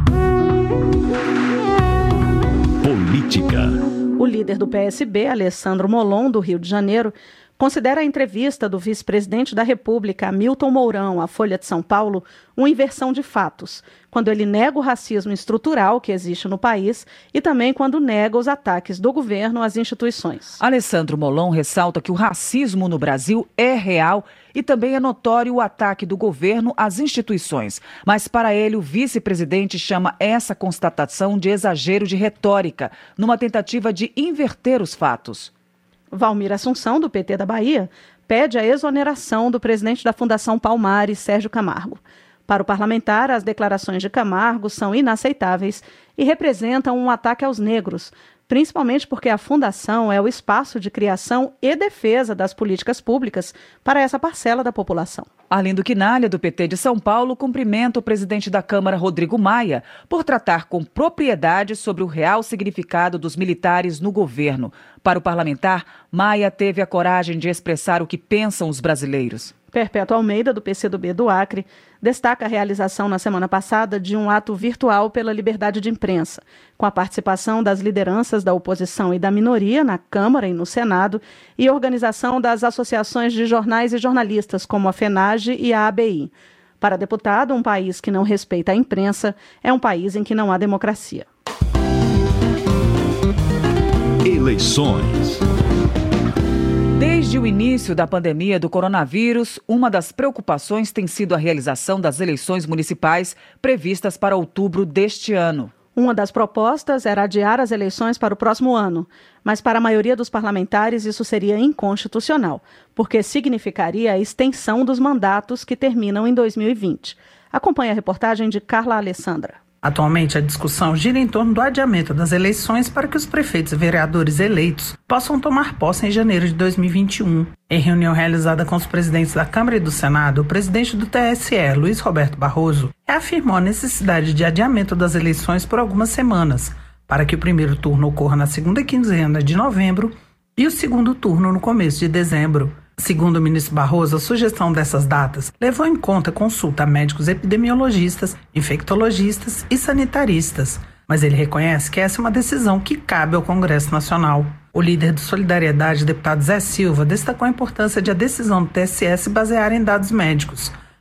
S8: Política.
S2: O líder do PSB, Alessandro Molon, do Rio de Janeiro, considera a entrevista do vice-presidente da República, Hamilton Mourão, à Folha de São Paulo, uma inversão de fatos, quando ele nega o racismo estrutural que existe no país e também quando nega os ataques do governo às instituições.
S6: Alessandro Molon ressalta que o racismo no Brasil é real e também é notório o ataque do governo às instituições. Mas para ele, o vice-presidente chama essa constatação de exagero de retórica, numa tentativa de inverter os fatos.
S2: Valmir Assunção, do PT da Bahia, pede a exoneração do presidente da Fundação Palmares, Sérgio Camargo. Para o parlamentar, as declarações de Camargo são inaceitáveis e representam um ataque aos negros, principalmente porque a Fundação é o espaço de criação e defesa das políticas públicas para essa parcela da população.
S6: Arlindo Quinalha, do PT de São Paulo, cumprimenta o presidente da Câmara, Rodrigo Maia, por tratar com propriedade sobre o real significado dos militares no governo. Para o parlamentar, Maia teve a coragem de expressar o que pensam os brasileiros.
S2: Perpétuo Almeida, do PCdoB do Acre, destaca a realização na semana passada de um ato virtual pela liberdade de imprensa, com a participação das lideranças da oposição e da minoria na Câmara e no Senado e organização das associações de jornais e jornalistas, como a FENAGE e a ABI. Para deputado, um país que não respeita a imprensa é um país em que não há democracia.
S8: Eleições.
S6: Desde o início da pandemia do coronavírus, uma das preocupações tem sido a realização das eleições municipais previstas para outubro deste ano.
S2: Uma das propostas era adiar as eleições para o próximo ano, mas para a maioria dos parlamentares isso seria inconstitucional, porque significaria a extensão dos mandatos que terminam em 2020. Acompanhe a reportagem de Carla Alessandra.
S9: Atualmente, a discussão gira em torno do adiamento das eleições para que os prefeitos e vereadores eleitos possam tomar posse em janeiro de 2021. Em reunião realizada com os presidentes da Câmara e do Senado, o presidente do TSE, Luiz Roberto Barroso, afirmou a necessidade de adiamento das eleições por algumas semanas, para que o primeiro turno ocorra na segunda quinzena de novembro e o segundo turno no começo de dezembro. Segundo o ministro Barroso, a sugestão dessas datas levou em conta a consulta a médicos epidemiologistas, infectologistas e sanitaristas, mas ele reconhece que essa é uma decisão que cabe ao Congresso Nacional. O líder do Solidariedade, deputado Zé Silva, destacou a importância de a decisão do TSE se basear em dados médicos,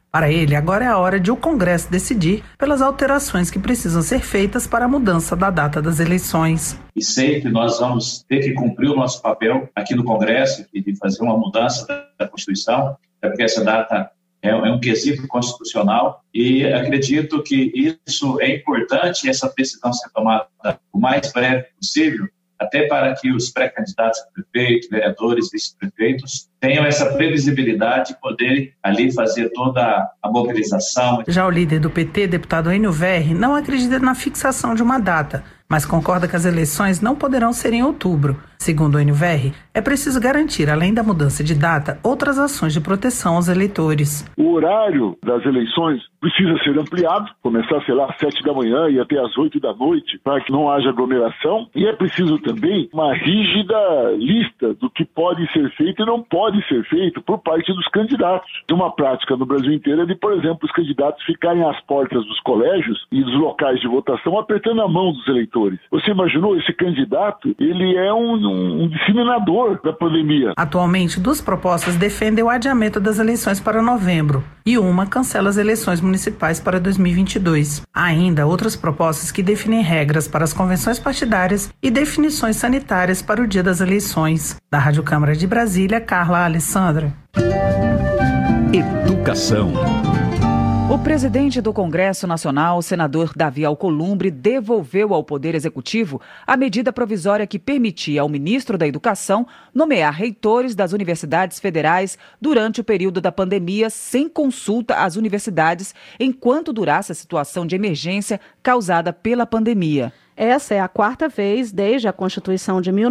S9: Para ele, agora é a hora de o Congresso decidir pelas alterações que precisam ser feitas para a mudança da data das eleições.
S11: E sei que nós vamos ter que cumprir o nosso papel aqui no Congresso e de fazer uma mudança da Constituição, porque essa data é um quesito constitucional e acredito que isso é importante, essa decisão ser tomada o mais breve possível, até para que os pré-candidatos a prefeito, vereadores, vice-prefeitos tenham essa previsibilidade de poder ali fazer toda a mobilização.
S9: Já o líder do PT, deputado Enio Verri, não acredita na fixação de uma data, mas concorda que as eleições não poderão ser em outubro. Segundo Enio Verri, é preciso garantir, além da mudança de data, outras ações de proteção aos eleitores.
S13: O horário das eleições precisa ser ampliado, começar, sei lá, às 7 da manhã e até às 8 da noite, para que não haja aglomeração. E é preciso também uma rígida lista do que pode ser feito e não pode ser feito por parte dos candidatos. Uma prática no Brasil inteiro é de, por exemplo, os candidatos ficarem às portas dos colégios e dos locais de votação apertando a mão dos eleitores. Você imaginou? Esse candidato, ele é um disseminador da pandemia.
S9: Atualmente, 2 propostas defendem o adiamento das eleições para novembro e uma cancela as eleições municipais para 2022. Há ainda outras propostas que definem regras para as convenções partidárias e definições sanitárias para o dia das eleições. Da Rádio Câmara de Brasília, Carla Alessandra.
S14: Educação.
S6: O presidente do Congresso Nacional, o senador Davi Alcolumbre, devolveu ao Poder Executivo a medida provisória que permitia ao ministro da Educação nomear reitores das universidades federais durante o período da pandemia sem consulta às universidades, enquanto durasse a situação de emergência causada pela pandemia.
S2: Essa é a 4ª vez, desde a Constituição de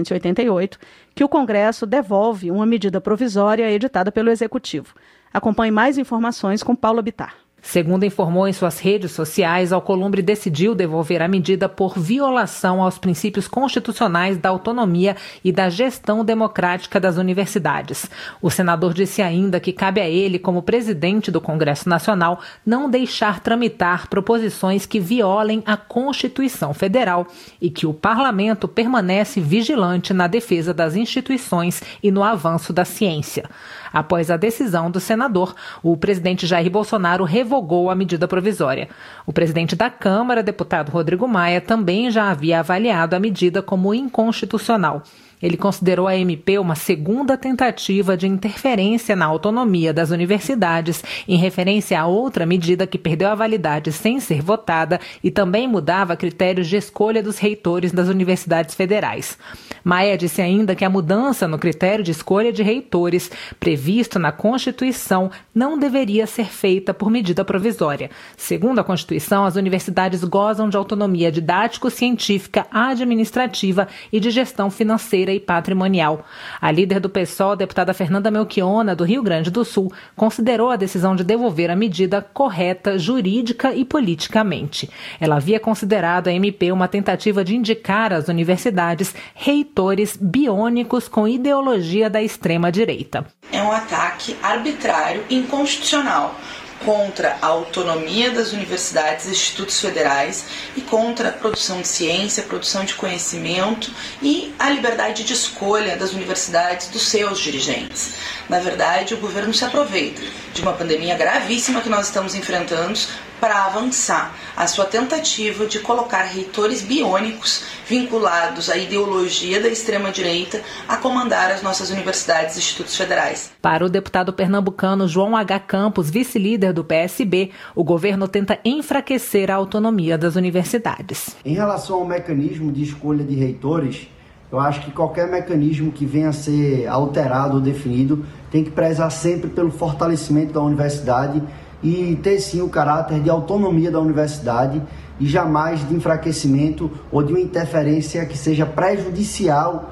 S2: 1988, que o Congresso devolve uma medida provisória editada pelo Executivo. Acompanhe mais informações com Paula Bittar.
S3: Segundo informou em suas redes sociais, Alcolumbre decidiu devolver a medida por violação aos princípios constitucionais da autonomia e da gestão democrática das universidades. O senador disse ainda que cabe a ele, como presidente do Congresso Nacional, não deixar tramitar proposições que violem a Constituição Federal e que o parlamento permanece vigilante na defesa das instituições e no avanço da ciência. Após a decisão do senador, o presidente Jair Bolsonaro revogou a medida provisória. O presidente da Câmara, deputado Rodrigo Maia, também já havia avaliado a medida como inconstitucional. Ele considerou a MP uma segunda tentativa de interferência na autonomia das universidades, em referência a outra medida que perdeu a validade sem ser votada e também mudava critérios de escolha dos reitores das universidades federais. Maia disse ainda que a mudança no critério de escolha de reitores, previsto na Constituição, não deveria ser feita por medida provisória. Segundo a Constituição, as universidades gozam de autonomia didático-científica, administrativa e de gestão financeira e patrimonial. A líder do PSOL, a deputada Fernanda Melchiona, do Rio Grande do Sul, considerou a decisão de devolver a medida correta jurídica e politicamente. Ela havia considerado a MP uma tentativa de indicar às universidades reitores biônicos com ideologia da extrema-direita.
S15: É um ataque arbitrário e inconstitucional contra a autonomia das universidades e institutos federais e contra a produção de ciência, a produção de conhecimento e a liberdade de escolha das universidades, dos seus dirigentes. Na verdade, o governo se aproveita de uma pandemia gravíssima que nós estamos enfrentando para avançar a sua tentativa de colocar reitores biônicos vinculados à ideologia da extrema-direita a comandar as nossas universidades e institutos federais.
S3: Para o deputado pernambucano João H. Campos, vice-líder do PSB, o governo tenta enfraquecer a autonomia das universidades.
S17: Em relação ao mecanismo de escolha de reitores, eu acho que qualquer mecanismo que venha a ser alterado ou definido tem que prezar sempre pelo fortalecimento da universidade e ter sim o caráter de autonomia da universidade e jamais de enfraquecimento ou de uma interferência que seja prejudicial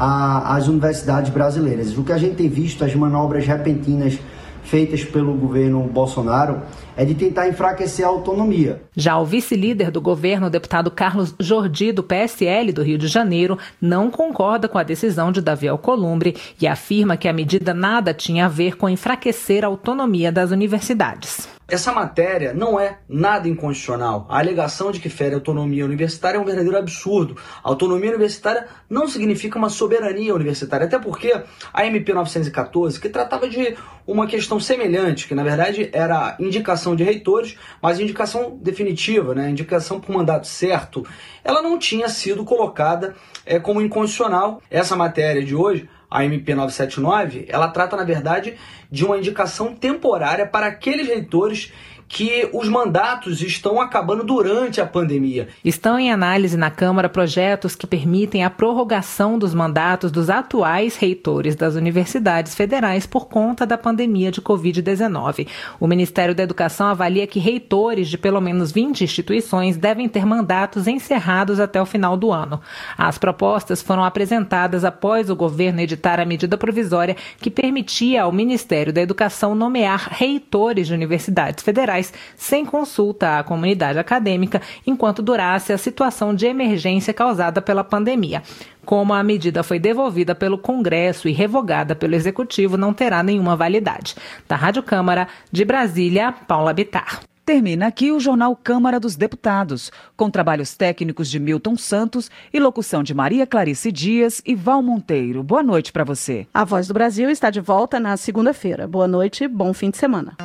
S17: às universidades brasileiras. O que a gente tem visto, as manobras repentinas feitas pelo governo Bolsonaro, é de tentar enfraquecer a autonomia.
S3: Já o vice-líder do governo, o deputado Carlos Jordi, do PSL do Rio de Janeiro, não concorda com a decisão de Davi Alcolumbre e afirma que a medida nada tinha a ver com enfraquecer a autonomia das universidades.
S4: Essa matéria não é nada inconstitucional. A alegação de que fere a autonomia universitária é um verdadeiro absurdo. A autonomia universitária não significa uma soberania universitária, até porque a MP 914, que tratava de uma questão semelhante, que na verdade era indicação de reitores, mas indicação definitiva, né? Indicação por mandato certo, ela não tinha sido colocada como inconstitucional. Essa matéria de hoje, a MP 979, ela trata, na verdade, de uma indicação temporária para aqueles reitores que os mandatos estão acabando durante a pandemia.
S5: Estão em análise na Câmara projetos que permitem a prorrogação dos mandatos dos atuais reitores das universidades federais por conta da pandemia de Covid-19. O Ministério da Educação avalia que reitores de pelo menos 20 instituições devem ter mandatos encerrados até o final do ano. As propostas foram apresentadas após o governo editar a medida provisória que permitia ao Ministério da Educação nomear reitores de universidades federais sem consulta à comunidade acadêmica enquanto durasse a situação de emergência causada pela pandemia. Como a medida foi devolvida pelo Congresso e revogada pelo Executivo, não terá nenhuma validade. Da Rádio Câmara, de Brasília, Paula Bittar.
S6: Termina aqui o Jornal Câmara dos Deputados, com trabalhos técnicos de Milton Santos e locução de Maria Clarice Dias e Val Monteiro. Boa noite para você.
S2: A Voz do Brasil está de volta na segunda-feira. Boa noite, bom fim de semana.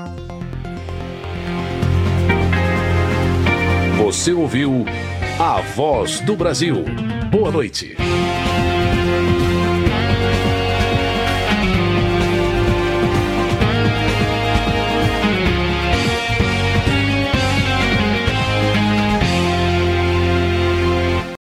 S8: Você ouviu A Voz do Brasil. Boa noite.